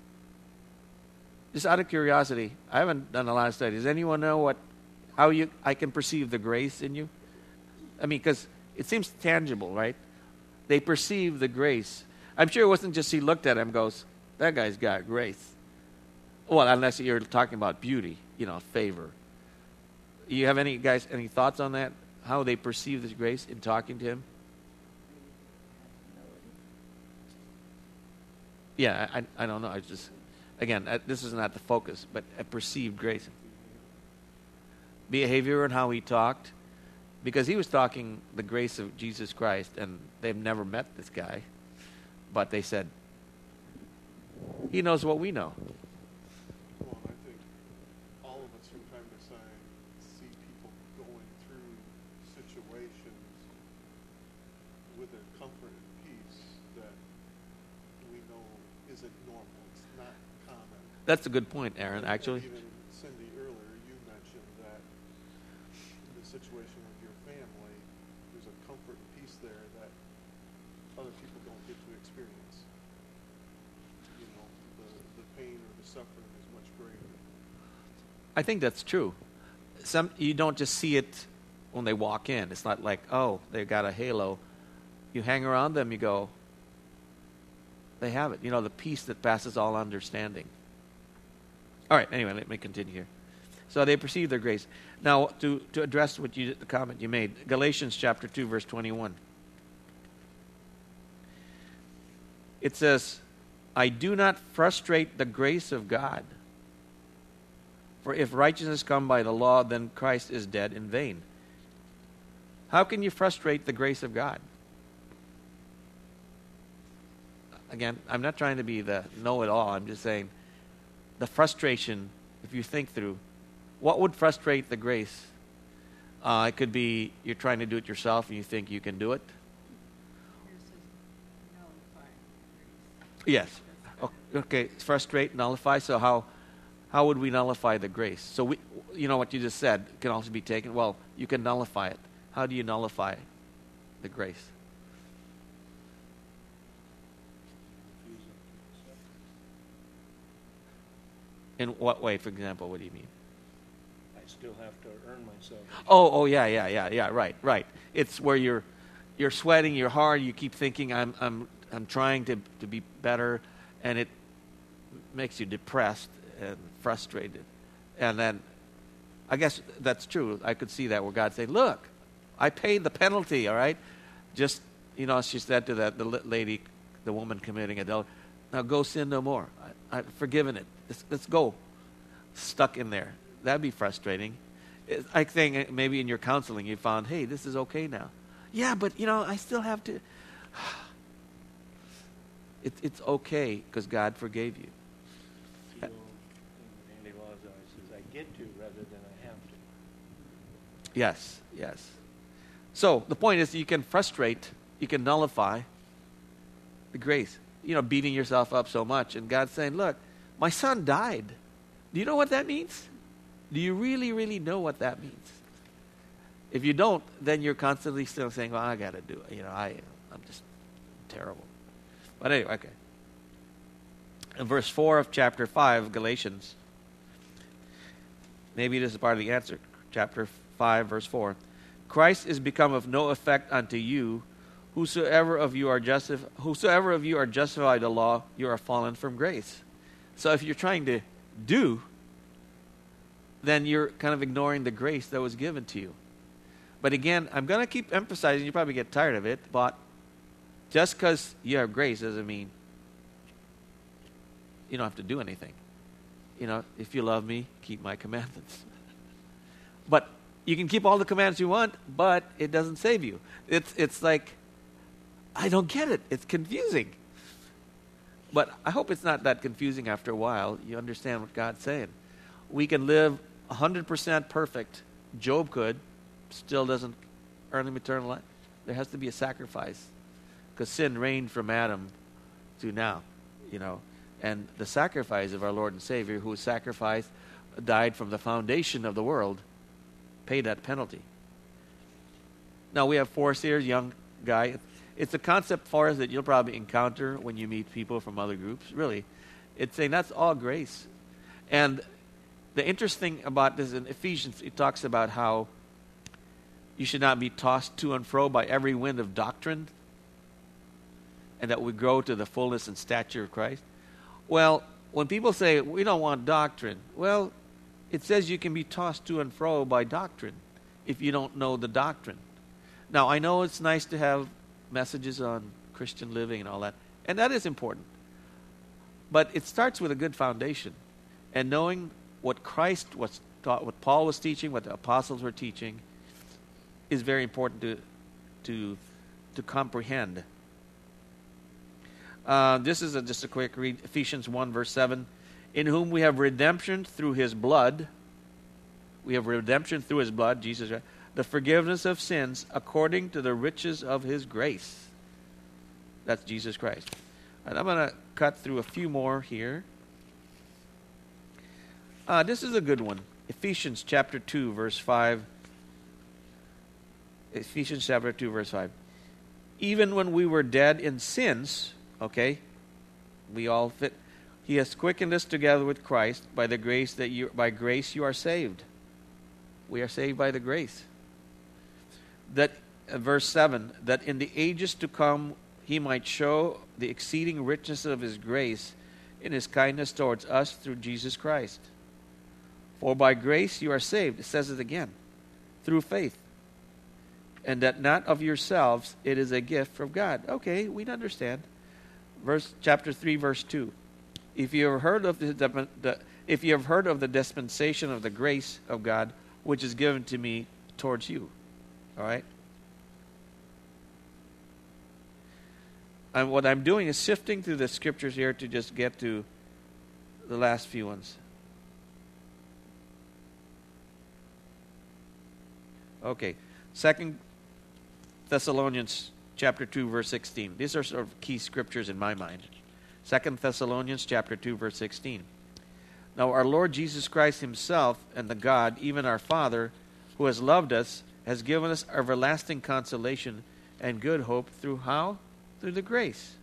Just out of curiosity, I haven't done a lot of studies. Does anyone know how I can perceive the grace in you? I mean, because it seems tangible, right? They perceive the grace. I'm sure it wasn't just he looked at him and goes, that guy's got grace. Well, unless you're talking about beauty, favor. You have any thoughts on that? how they perceive this grace in talking to him? Yeah, I don't know. I just, again, this is not the focus, but a perceived grace. Behavior and how he talked, because he was talking the grace of Jesus Christ, and they've never met this guy, but they said, he knows what we know. Well, and I think all of us from time to time see people going through situations with a comfort and peace that we know isn't normal. It's not common. That's a good point, Aaron, And actually. even Cindy, earlier you mentioned that in the situation with your family, there's a comfort and peace there that other people don't get to experience. You know, the pain or the suffering is much greater. I think that's true. You don't just see it when they walk in. It's not like, oh, they've got a halo. You hang around them, you go, they have it. You know, the peace that passes all understanding. All right, anyway, let me continue here. So they perceive their grace. Now, to address the comment you made, Galatians chapter 2, verse 21. It says, I do not frustrate the grace of God. For if righteousness come by the law, then Christ is dead in vain. How can you frustrate the grace of God? Again, I'm not trying to be the know-it-all. I'm just saying the frustration, if you think through, what would frustrate the grace? It could be you're trying to do it yourself and you think you can do it. Yes. Okay, frustrate, nullify. So how would we nullify the grace? So we, you know what you just said can also be taken. Well, you can nullify it. How do you nullify the grace? In what way, for example? What do you mean? I still have to earn myself. Oh, yeah. Right. It's where you're sweating, you're hard. You keep thinking, I'm trying to be better, and it makes you depressed and frustrated. And then, I guess that's true. I could see that where God said, "Look, I paid the penalty. All right, just she said to the lady, the woman committing adultery, now go sin no more. I've forgiven it. Let's go." Stuck in there. That'd be frustrating. I think maybe in your counseling you found, hey, this is okay now. Yeah, but I still have to. It's okay because God forgave you. Feel in Randy Law's eyes says, I get to rather than I have to. Yes. So the point is, you can frustrate, you can nullify the grace. Beating yourself up so much, and God's saying, "Look, my son died. Do you know what that means? Do you really, really know what that means? If you don't, then you're constantly still saying, well, I got to do it. I'm just terrible." But anyway, okay. In verse 4 of chapter 5 of Galatians, maybe this is part of the answer. Chapter 5, verse 4. Christ is become of no effect unto you. Whosoever of you are justified by the law, you are fallen from grace. So if you're trying to do, then you're kind of ignoring the grace that was given to you. But again, I'm going to keep emphasizing, you probably get tired of it, but just because you have grace doesn't mean you don't have to do anything. If you love me, keep my commandments. But you can keep all the commands you want, but it doesn't save you. It's like, I don't get it. It's confusing. But I hope it's not that confusing after a while. You understand what God's saying. We can live 100% perfect. Job could. Still doesn't earn him eternal life. There has to be a sacrifice. Because sin reigned from Adam to now. And the sacrifice of our Lord and Savior, who was sacrificed, died from the foundation of the world, paid that penalty. Now we have Forrest here, young guy. It's a concept, Forrest, that you'll probably encounter when you meet people from other groups. Really, it's saying that's all grace. And the interesting about this in Ephesians, it talks about how you should not be tossed to and fro by every wind of doctrine, and that we grow to the fullness and stature of Christ. Well, when people say we don't want doctrine, well, it says you can be tossed to and fro by doctrine. if you don't know the doctrine. Now, I know it's nice to have messages on Christian living and all that, and that is important. But it starts with a good foundation, and knowing what Christ was taught, what Paul was teaching, what the apostles were teaching, is very important to comprehend. This is just a quick read. Ephesians 1, verse 7. In whom we have redemption through his blood. We have redemption through his blood, Jesus, right? The forgiveness of sins according to the riches of his grace. That's Jesus Christ. And I'm going to cut through a few more here. This is a good one. Ephesians chapter 2, verse 5. Ephesians chapter 2, verse 5. Even when we were dead in sins, okay, we all fit. He has quickened us together with Christ by grace you are saved. We are saved by the grace. That verse 7, that in the ages to come he might show the exceeding richness of his grace in his kindness towards us through Jesus Christ. For by grace you are saved, it says it again, through faith. And that not of yourselves, it is a gift from God. Okay, we understand. Chapter 3, verse 2. If you have heard of the dispensation of the grace of God, which is given to me towards you. All right? And what I'm doing is sifting through the scriptures here to just get to the last few ones. Okay. 2 Thessalonians chapter 2, verse 16. These are sort of key scriptures in my mind. 2 Thessalonians chapter 2, verse 16. Now our Lord Jesus Christ himself and the God, even our Father, who has loved us, has given us everlasting consolation and good hope through how? Through the grace.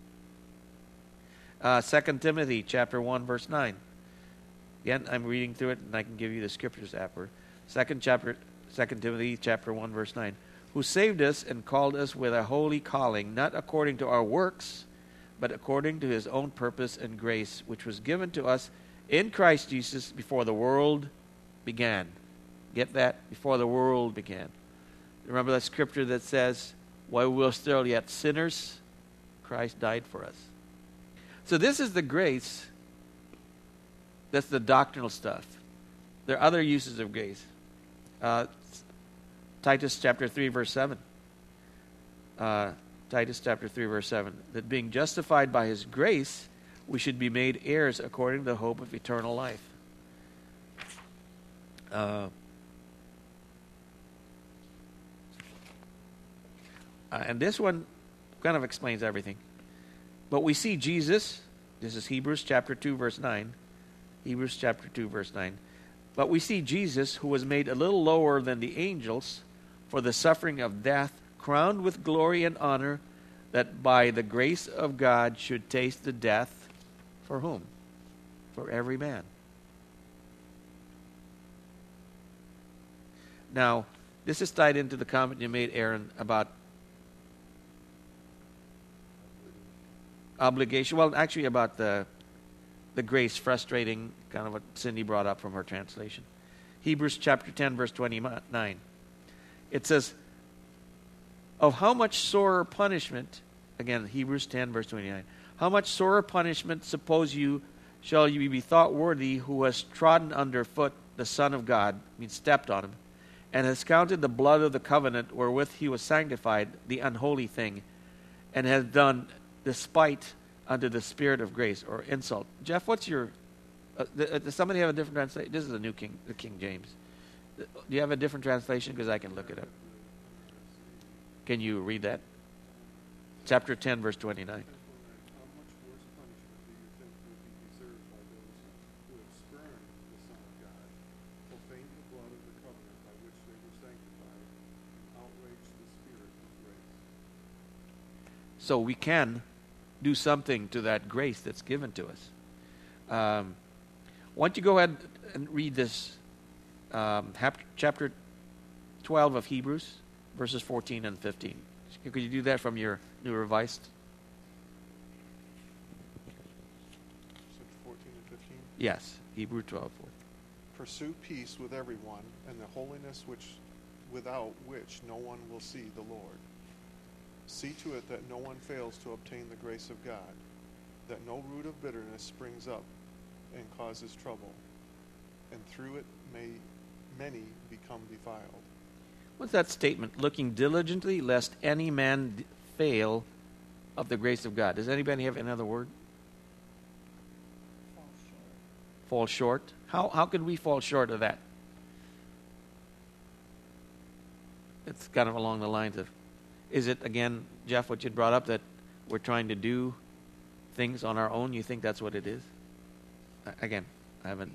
2 Timothy chapter 1, verse 9. Again, I'm reading through it, and I can give you the scriptures after. 2 Timothy chapter 1, verse 9. Who saved us and called us with a holy calling, not according to our works, but according to his own purpose and grace, which was given to us in Christ Jesus before the world began. Get that? Before the world began. Remember that scripture that says, while we were still yet sinners, Christ died for us. So this is the grace. That's the doctrinal stuff. There are other uses of grace. Titus chapter 3, verse 7. Titus chapter 3, verse 7. That being justified by his grace, we should be made heirs according to the hope of eternal life. And this one kind of explains everything. But we see Jesus, this is Hebrews chapter 2, verse 9. Hebrews chapter 2, verse 9. But we see Jesus, who was made a little lower than the angels for the suffering of death, crowned with glory and honor, that by the grace of God should taste the death for whom? For every man. Now, this is tied into the comment you made, Aaron, about obligation. Well, actually about the grace frustrating, kind of what Cindy brought up from her translation. Hebrews chapter 10, verse 29. It says, of how much sorer punishment, again, Hebrews 10, verse 29, how much sorer punishment, suppose you, shall you be thought worthy, who has trodden under foot the Son of God, means stepped on him, and has counted the blood of the covenant wherewith he was sanctified, the unholy thing, and has done despite unto the Spirit of grace, or insult. Jeff, what's your... does somebody have a different translation? This is the King James. Do you have a different translation? Because I can look it up. Can you read that? Chapter 10, verse 29. How much worse punishment do you think would be deserved by those who have spurned the Son of God, profaned the blood of the covenant by which they were sanctified, and outraged the Spirit of grace? So we can do something to that grace that's given to us. Why don't you go ahead and read this chapter 12 of Hebrews, verses 14 and 15. Could you do that from your New Revised? 14 and 15? Yes, Hebrews 12. Pursue peace with everyone and the holiness without which no one will see the Lord. See to it that no one fails to obtain the grace of God, that no root of bitterness springs up and causes trouble, and through it may many become defiled. What's that statement? Looking diligently lest any man fail of the grace of God. Does anybody have another word? Fall short. How could we fall short of that? It's kind of along the lines of, is it, again, Jeff, what you brought up, that we're trying to do things on our own? You think that's what it is? Again, I haven't.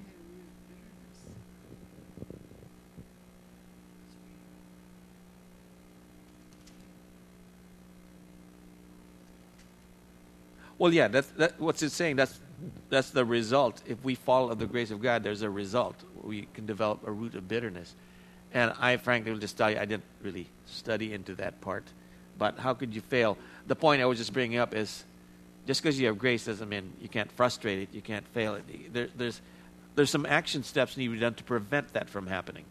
Well, yeah, that's what's it saying. That's the result. If we fall of the grace of God, there's a result. We can develop a root of bitterness. And I frankly will just tell you, I didn't really study into that part. But how could you fail? The point I was just bringing up is, just because you have grace doesn't mean you can't frustrate it, you can't fail it. There's some action steps need to be done to prevent that from happening.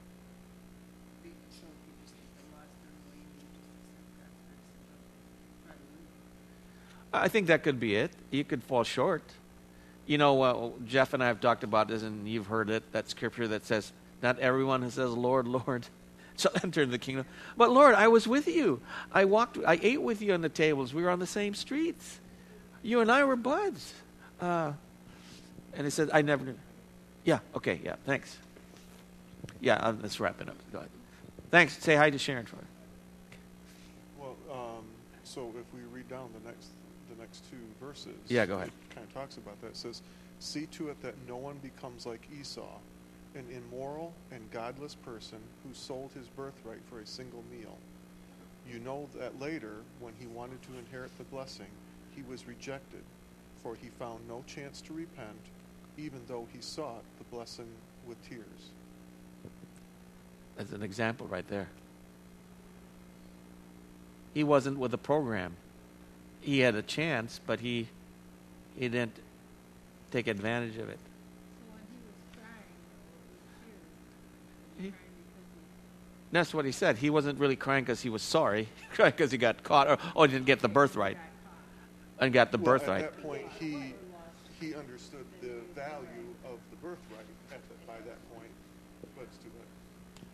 I think that could be it. You could fall short. You know, Jeff and I have talked about this, and you've heard it, that scripture that says, not everyone who says, Lord, Lord, shall enter the kingdom. But Lord, I was with you. I ate with you on the tables. We were on the same streets. You and I were buds. And he said, I never knew. Yeah, okay, yeah, thanks. Yeah, let's wrap it up. Go ahead. Thanks. Say hi to Sharon for me. Well, so if we read down the next two verses, Yeah, go ahead. It kind of talks about that. It says, see to it that no one becomes like Esau, an immoral and godless person who sold his birthright for a single meal. You know that later, when he wanted to inherit the blessing, he was rejected, for he found no chance to repent, even though he sought the blessing with tears. That's an example right there. He wasn't with the program. He had a chance, but he didn't take advantage of it. So when he was crying, it was tears. That's what he said. He wasn't really crying because he was sorry. He cried because he got caught or didn't get the birthright. And got the birthright. At that point, he understood the value of the birthright by that point. But it's too late.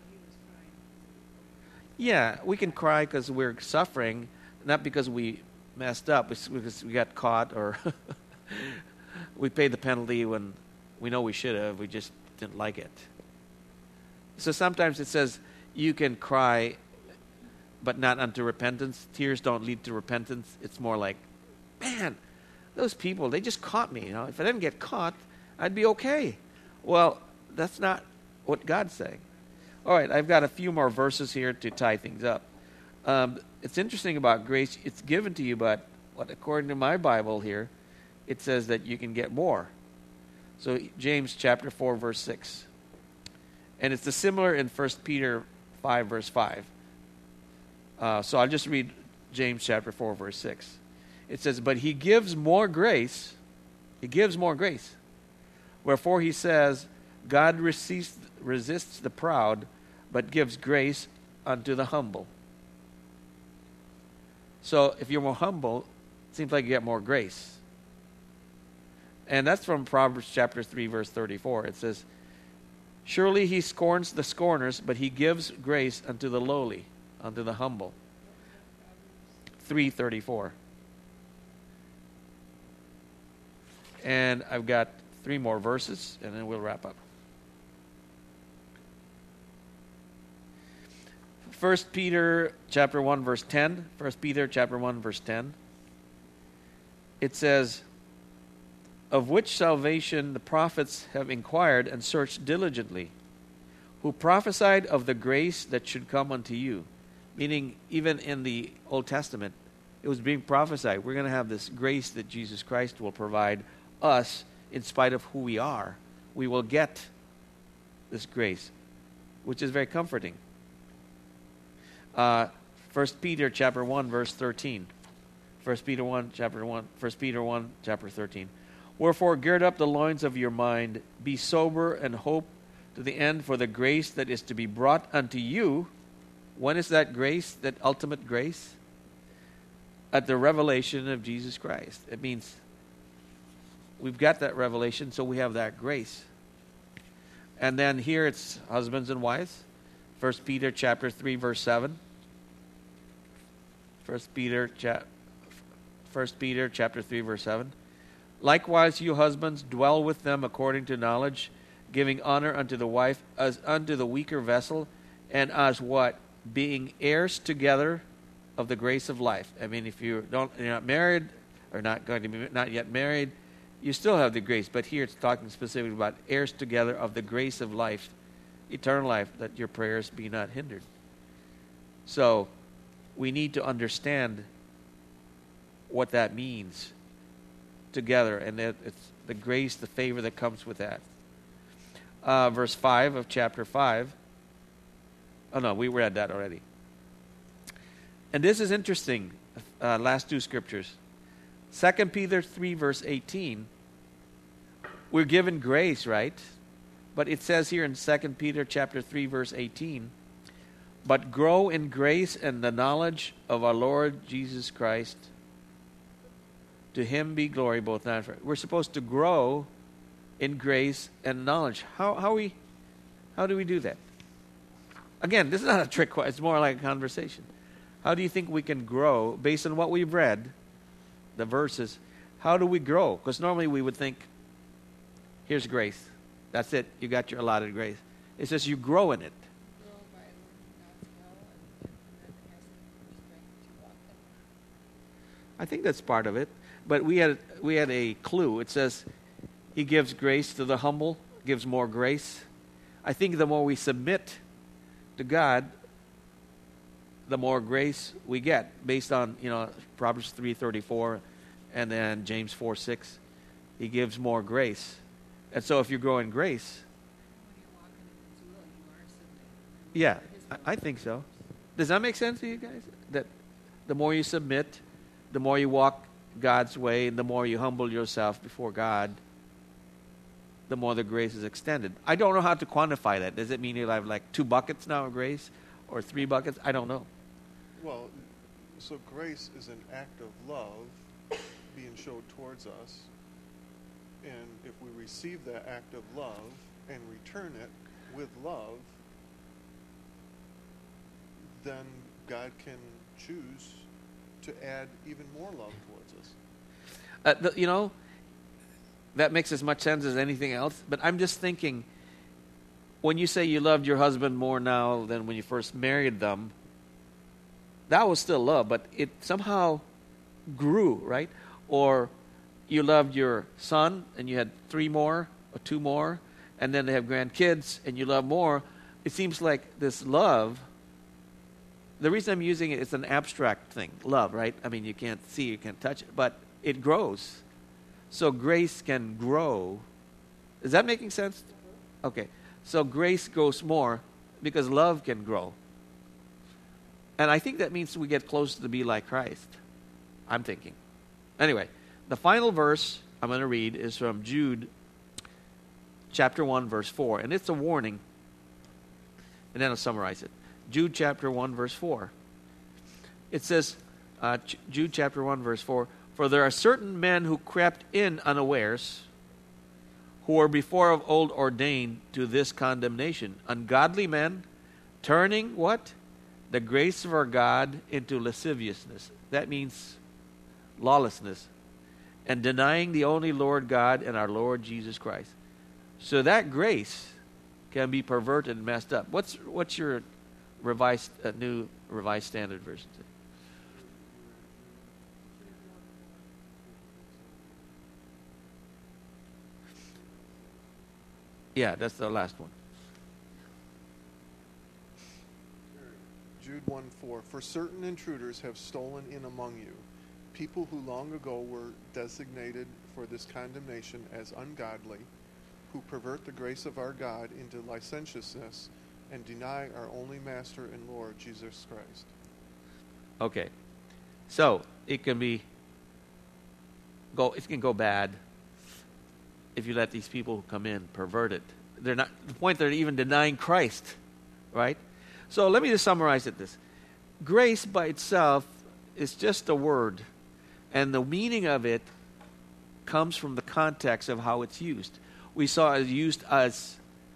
Yeah, we can cry because we're suffering, not because we messed up, it's because we got caught or we paid the penalty when we know we should have. We just didn't like it. So sometimes it says you can cry, but not unto repentance. Tears don't lead to repentance. It's more like, man, those people, they just caught me. You know, if I didn't get caught, I'd be okay. Well, that's not what God's saying. All right, I've got a few more verses here to tie things up. It's interesting about grace. It's given to you, but according to my Bible here, it says that you can get more. So James chapter 4, verse 6. And it's similar in 1 Peter 5, verse 5. So I'll just read James chapter 4, verse 6. It says, but he gives more grace. He gives more grace. Wherefore he says, God resists the proud, but gives grace unto the humble. So if you're more humble, it seems like you get more grace. And that's from Proverbs chapter 3, verse 34. It says, surely he scorns the scorners, but he gives grace unto the lowly, unto the humble. 3:34. And I've got 3 more verses, and then we'll wrap up. 1 Peter chapter 1, verse 10. 1 Peter chapter 1, verse 10. It says, of which salvation the prophets have inquired and searched diligently, who prophesied of the grace that should come unto you. Meaning, even in the Old Testament, it was being prophesied. We're going to have this grace that Jesus Christ will provide us in spite of who we are. We will get this grace, which is very comforting. 1 Peter chapter 1, verse 13. 1 Peter 1, chapter 13. Wherefore gird up the loins of your mind, be sober, and hope to the end for the grace that is to be brought unto you When is that grace, that ultimate grace? At the revelation of Jesus Christ. It means we've got that revelation, so we have that grace. And then here it's husbands and wives. 1 Peter chapter 3, verse 7. 1 Peter chapter 3, verse 7. Likewise, you husbands, dwell with them according to knowledge, giving honor unto the wife as unto the weaker vessel, and as what? Being heirs together of the grace of life. I mean, if you're not married, or not yet married, you still have the grace. But here it's talking specifically about heirs together of the grace of life, eternal life, that your prayers be not hindered. So we need to understand what that means together, and it's the grace, the favor that comes with that. Verse 5 of chapter 5. Oh no, we read that already. And this is interesting, last two scriptures. 2 Peter 3, verse 18. We're given grace, right? But it says here in 2 Peter chapter 3, verse 18, but grow in grace and the knowledge of our Lord Jesus Christ. To him be glory both now and forever. We're supposed to grow in grace and knowledge. How do we do that? Again, this is not a trick question. It's more like a conversation. How do you think we can grow based on what we've read, the verses? How do we grow? Because normally we would think, here's grace. That's it. You got your allotted grace. It says you grow in it. Grow by learning God's will and then asking for strength to walk in it. I think that's part of it. But we had a clue. It says he gives grace to the humble, gives more grace. I think the more we submit to God, the more grace we get, based on Proverbs 3:34, and then James 4:6. He gives more grace, and so if you grow in grace, When you're walking in His will, you are submitted. yeah, I think so. Does that make sense to you guys? That the more you submit, the more you walk God's way, and the more you humble yourself before God, the more the grace is extended. I don't know how to quantify that. Does it mean you have like 2 buckets now of grace, or 3 buckets? I don't know. Well, so grace is an act of love being showed towards us. And if we receive that act of love and return it with love, then God can choose to add even more love towards us. That makes as much sense as anything else. But I'm just thinking, when you say you loved your husband more now than when you first married them, that was still love, but it somehow grew, right? Or you loved your son and you had 3 more or 2 more, and then they have grandkids and you love more. It seems like this love, the reason I'm using it, it's an abstract thing, love, right? I mean, you can't see, you can't touch it, but it grows. So grace can grow. Is that making sense? Okay. So grace grows more because love can grow. And I think that means we get closer to be like Christ. I'm thinking. Anyway, the final verse I'm going to read is from Jude chapter 1, verse 4. And it's a warning. And then I'll summarize it. Jude chapter 1, verse 4. It says, Jude chapter 1, verse 4, for there are certain men who crept in unawares, who were before of old ordained to this condemnation. Ungodly men, turning what? The grace of our God into lasciviousness. That means lawlessness. And denying the only Lord God and our Lord Jesus Christ. So that grace can be perverted and messed up. What's your new Revised Standard Version say? Yeah, that's the last one. Jude 1:4, for certain intruders have stolen in among you, people who long ago were designated for this condemnation as ungodly, who pervert the grace of our God into licentiousness and deny our only Master and Lord, Jesus Christ. Okay. So, it can go bad if you let these people who come in pervert it. They're not, the point, they're even denying Christ, right? So let me just summarize it this. Grace by itself is just a word, and the meaning of it comes from the context of how it's used. We saw it used as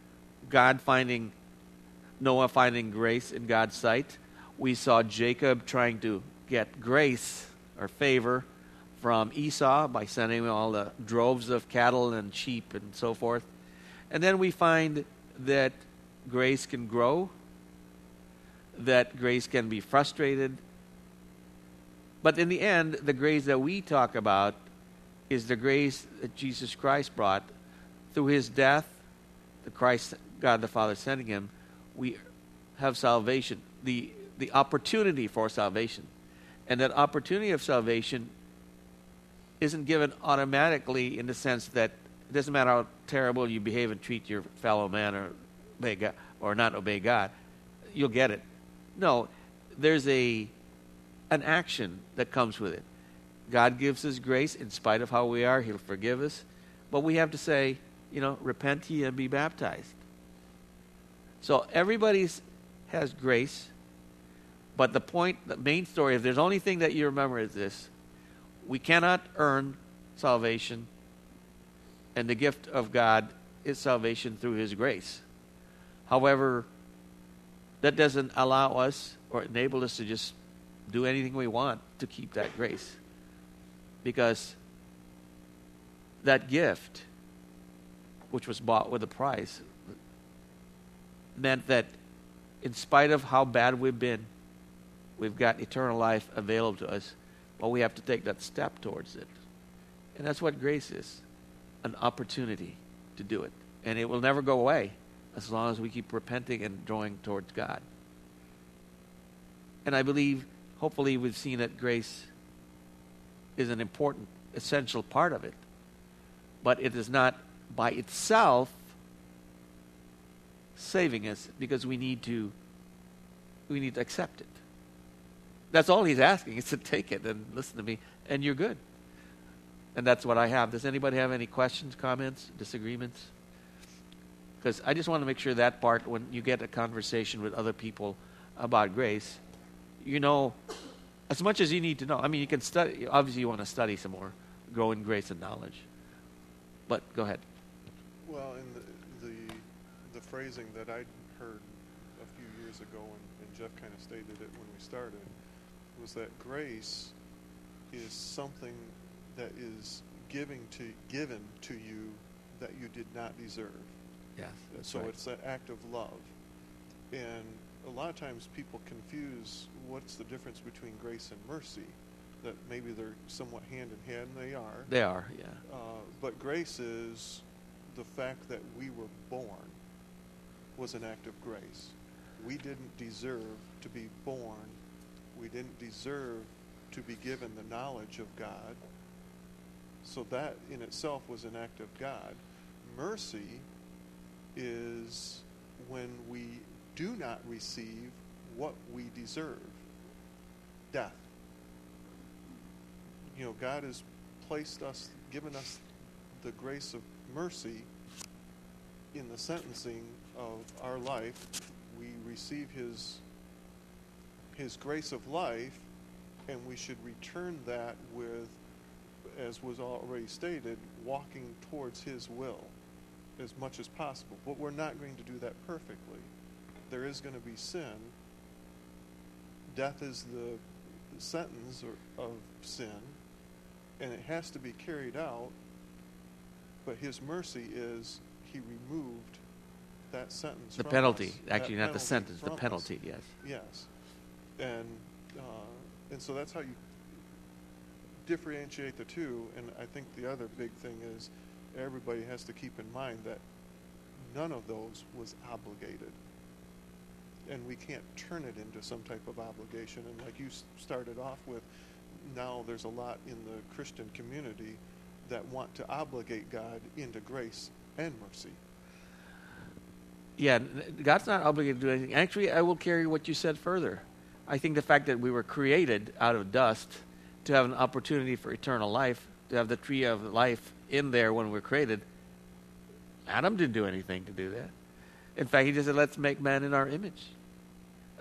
Noah finding grace in God's sight. We saw Jacob trying to get grace or favor from Esau by sending him all the droves of cattle and sheep and so forth. And then we find that grace can grow, that grace can be frustrated. But in the end, the grace that we talk about is the grace that Jesus Christ brought through his death, the Christ, God the Father sending him. We have salvation, the opportunity for salvation. And that opportunity of salvation isn't given automatically in the sense that it doesn't matter how terrible you behave and treat your fellow man or obey God, or not obey God, you'll get it. No, there's an action that comes with it. God gives us grace in spite of how we are. He'll forgive us. But we have to say, repent ye and be baptized. So everybody has grace. But the main story, if there's only thing that you remember is this: we cannot earn salvation, and the gift of God is salvation through his grace. However, that doesn't allow us or enable us to just do anything we want to keep that grace. Because that gift, which was bought with a price, meant that in spite of how bad we've been, we've got eternal life available to us, but we have to take that step towards it. And that's what grace is, an opportunity to do it. And it will never go away as long as we keep repenting and drawing towards God. And I believe, hopefully, we've seen that grace is an important, essential part of it. But it is not by itself saving us, because we need to accept it. That's all he's asking, is to take it and listen to me, and you're good. And that's what I have. Does anybody have any questions, comments, disagreements? Because I just want to make sure that part, when you get a conversation with other people about grace, you know as much as you need to know. I mean, you can study. Obviously, you want to study some more, grow in grace and knowledge. But go ahead. Well, in the phrasing that I heard a few years ago, and Jeff kind of stated it when we started, was that grace is something that is given to you that you did not deserve. Yes, that's so right. It's an act of love. And a lot of times people confuse what's the difference between grace and mercy, that maybe they're somewhat hand in hand, and they are. They are, yeah. But grace is the fact that we were born was an act of grace. We didn't deserve to be born. We didn't deserve to be given the knowledge of God. So that in itself was an act of God. Mercy is when we do not receive what we deserve. Death. God has given us the grace of mercy in the sentencing of our life. We receive his grace of life, and we should return that with, as was already stated, walking towards his will as much as possible. But we're not going to do that perfectly. There is going to be sin. Death is the sentence of sin, and it has to be carried out. But his mercy is he removed that sentence The from penalty. us. Actually, That not the sentence, the from us. penalty, yes. Yes. And so that's how you differentiate the two. And I think the other big thing is everybody has to keep in mind that none of those was obligated. And we can't turn it into some type of obligation. And like you started off with, now there's a lot in the Christian community that want to obligate God into grace and mercy. Yeah, God's not obligated to do anything. Actually, I will carry what you said further. I think the fact that we were created out of dust to have an opportunity for eternal life, to have the tree of life in there when we were created, Adam didn't do anything to do that. In fact, he just said, let's make man in our image.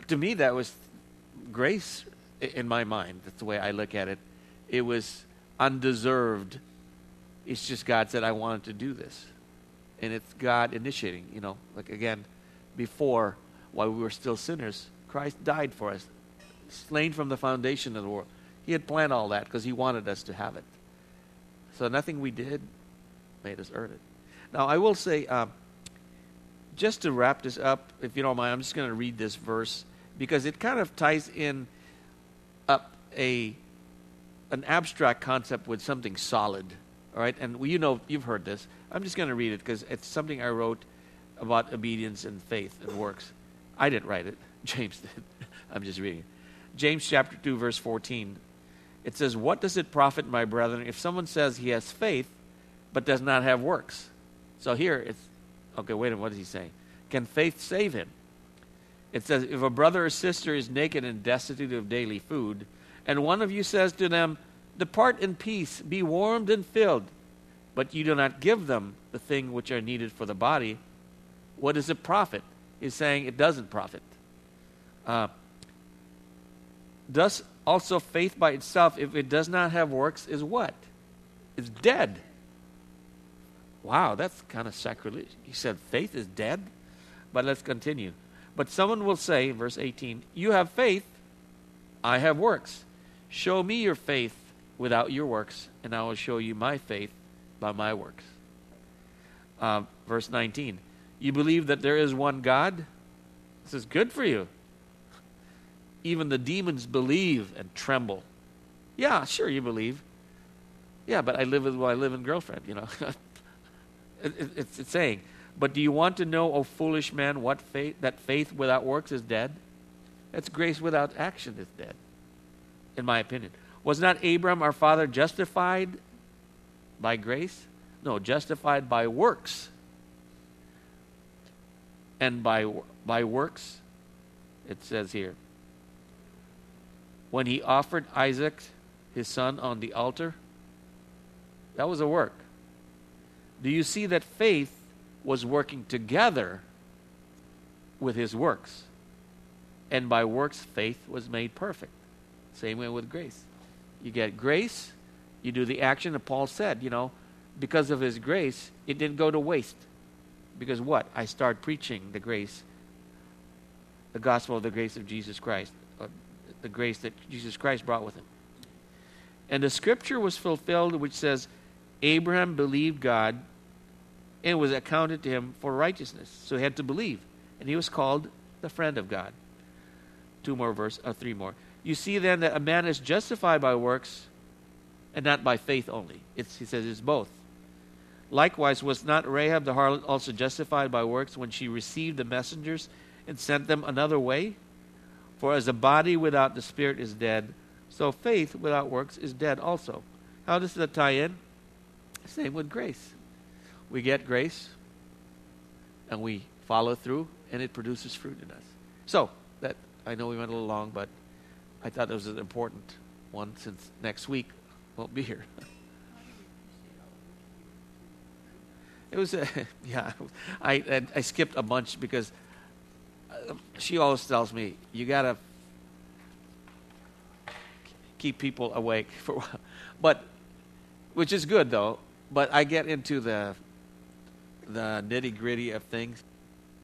To me, that was grace in my mind. That's the way I look at it. It was undeserved. It's just God said, I wanted to do this. And it's God initiating, like again, before, while we were still sinners, Christ died for us, slain from the foundation of the world. He had planned all that because he wanted us to have it. So nothing we did made us earn it. Now, I will say, just to wrap this up, if you don't mind, I'm just going to read this verse because it kind of ties in up an abstract concept with something solid. All right, and you've heard this. I'm just going to read it because it's something I wrote about obedience and faith and works. I didn't write it. James did. I'm just reading it. James chapter 2, verse 14. It says, "What does it profit, my brethren, if someone says he has faith but does not have works?" So here it's, okay, wait a minute, what is he saying? Can faith save him? It says, "If a brother or sister is naked and destitute of daily food, and one of you says to them, 'Depart in peace, be warmed and filled,' but you do not give them the thing which are needed for the body, what does it profit?" He's saying it doesn't profit. Thus also faith by itself, if it does not have works, is what? It's dead. Wow, that's kind of sacrilege. He said faith is dead? But let's continue. "But someone will say," verse 18, "You have faith, I have works. Show me your faith without your works, and I will show you my faith by my works." Verse 19, "You believe that there is one God?" This is good for you. "Even the demons believe and tremble." Yeah, sure, you believe. Yeah, but I live with my live-in girlfriend, It's saying, "But do you want to know, O foolish man, that faith without works is dead?" That's grace without action is dead, in my opinion. "Was not Abram our father justified by grace?" No, justified by works. And by works, it says here, when he offered Isaac, his son, on the altar, that was a work. Do you see that faith was working together with his works? And by works, faith was made perfect. Same way with grace. You get grace, you do the action that Paul said, because of his grace, it didn't go to waste. Because what? I start preaching the grace, the gospel of the grace of Jesus Christ, the grace that Jesus Christ brought with him. "And the scripture was fulfilled which says, Abraham believed God, and it was accounted to him for righteousness." So he had to believe, and he was called the friend of God. Three more. "You see then that a man is justified by works and not by faith only." He says it's both. "Likewise, was not Rahab the harlot also justified by works when she received the messengers and sent them another way? For as the body without the spirit is dead, so faith without works is dead also." How does that tie in? Same with grace. We get grace, and we follow through, and it produces fruit in us. So, that I know we went a little long, but I thought it was an important one since next week won't be here. It was, yeah, I skipped a bunch because she always tells me, you got to keep people awake for a while. But, which is good though, but I get into the nitty-gritty of things.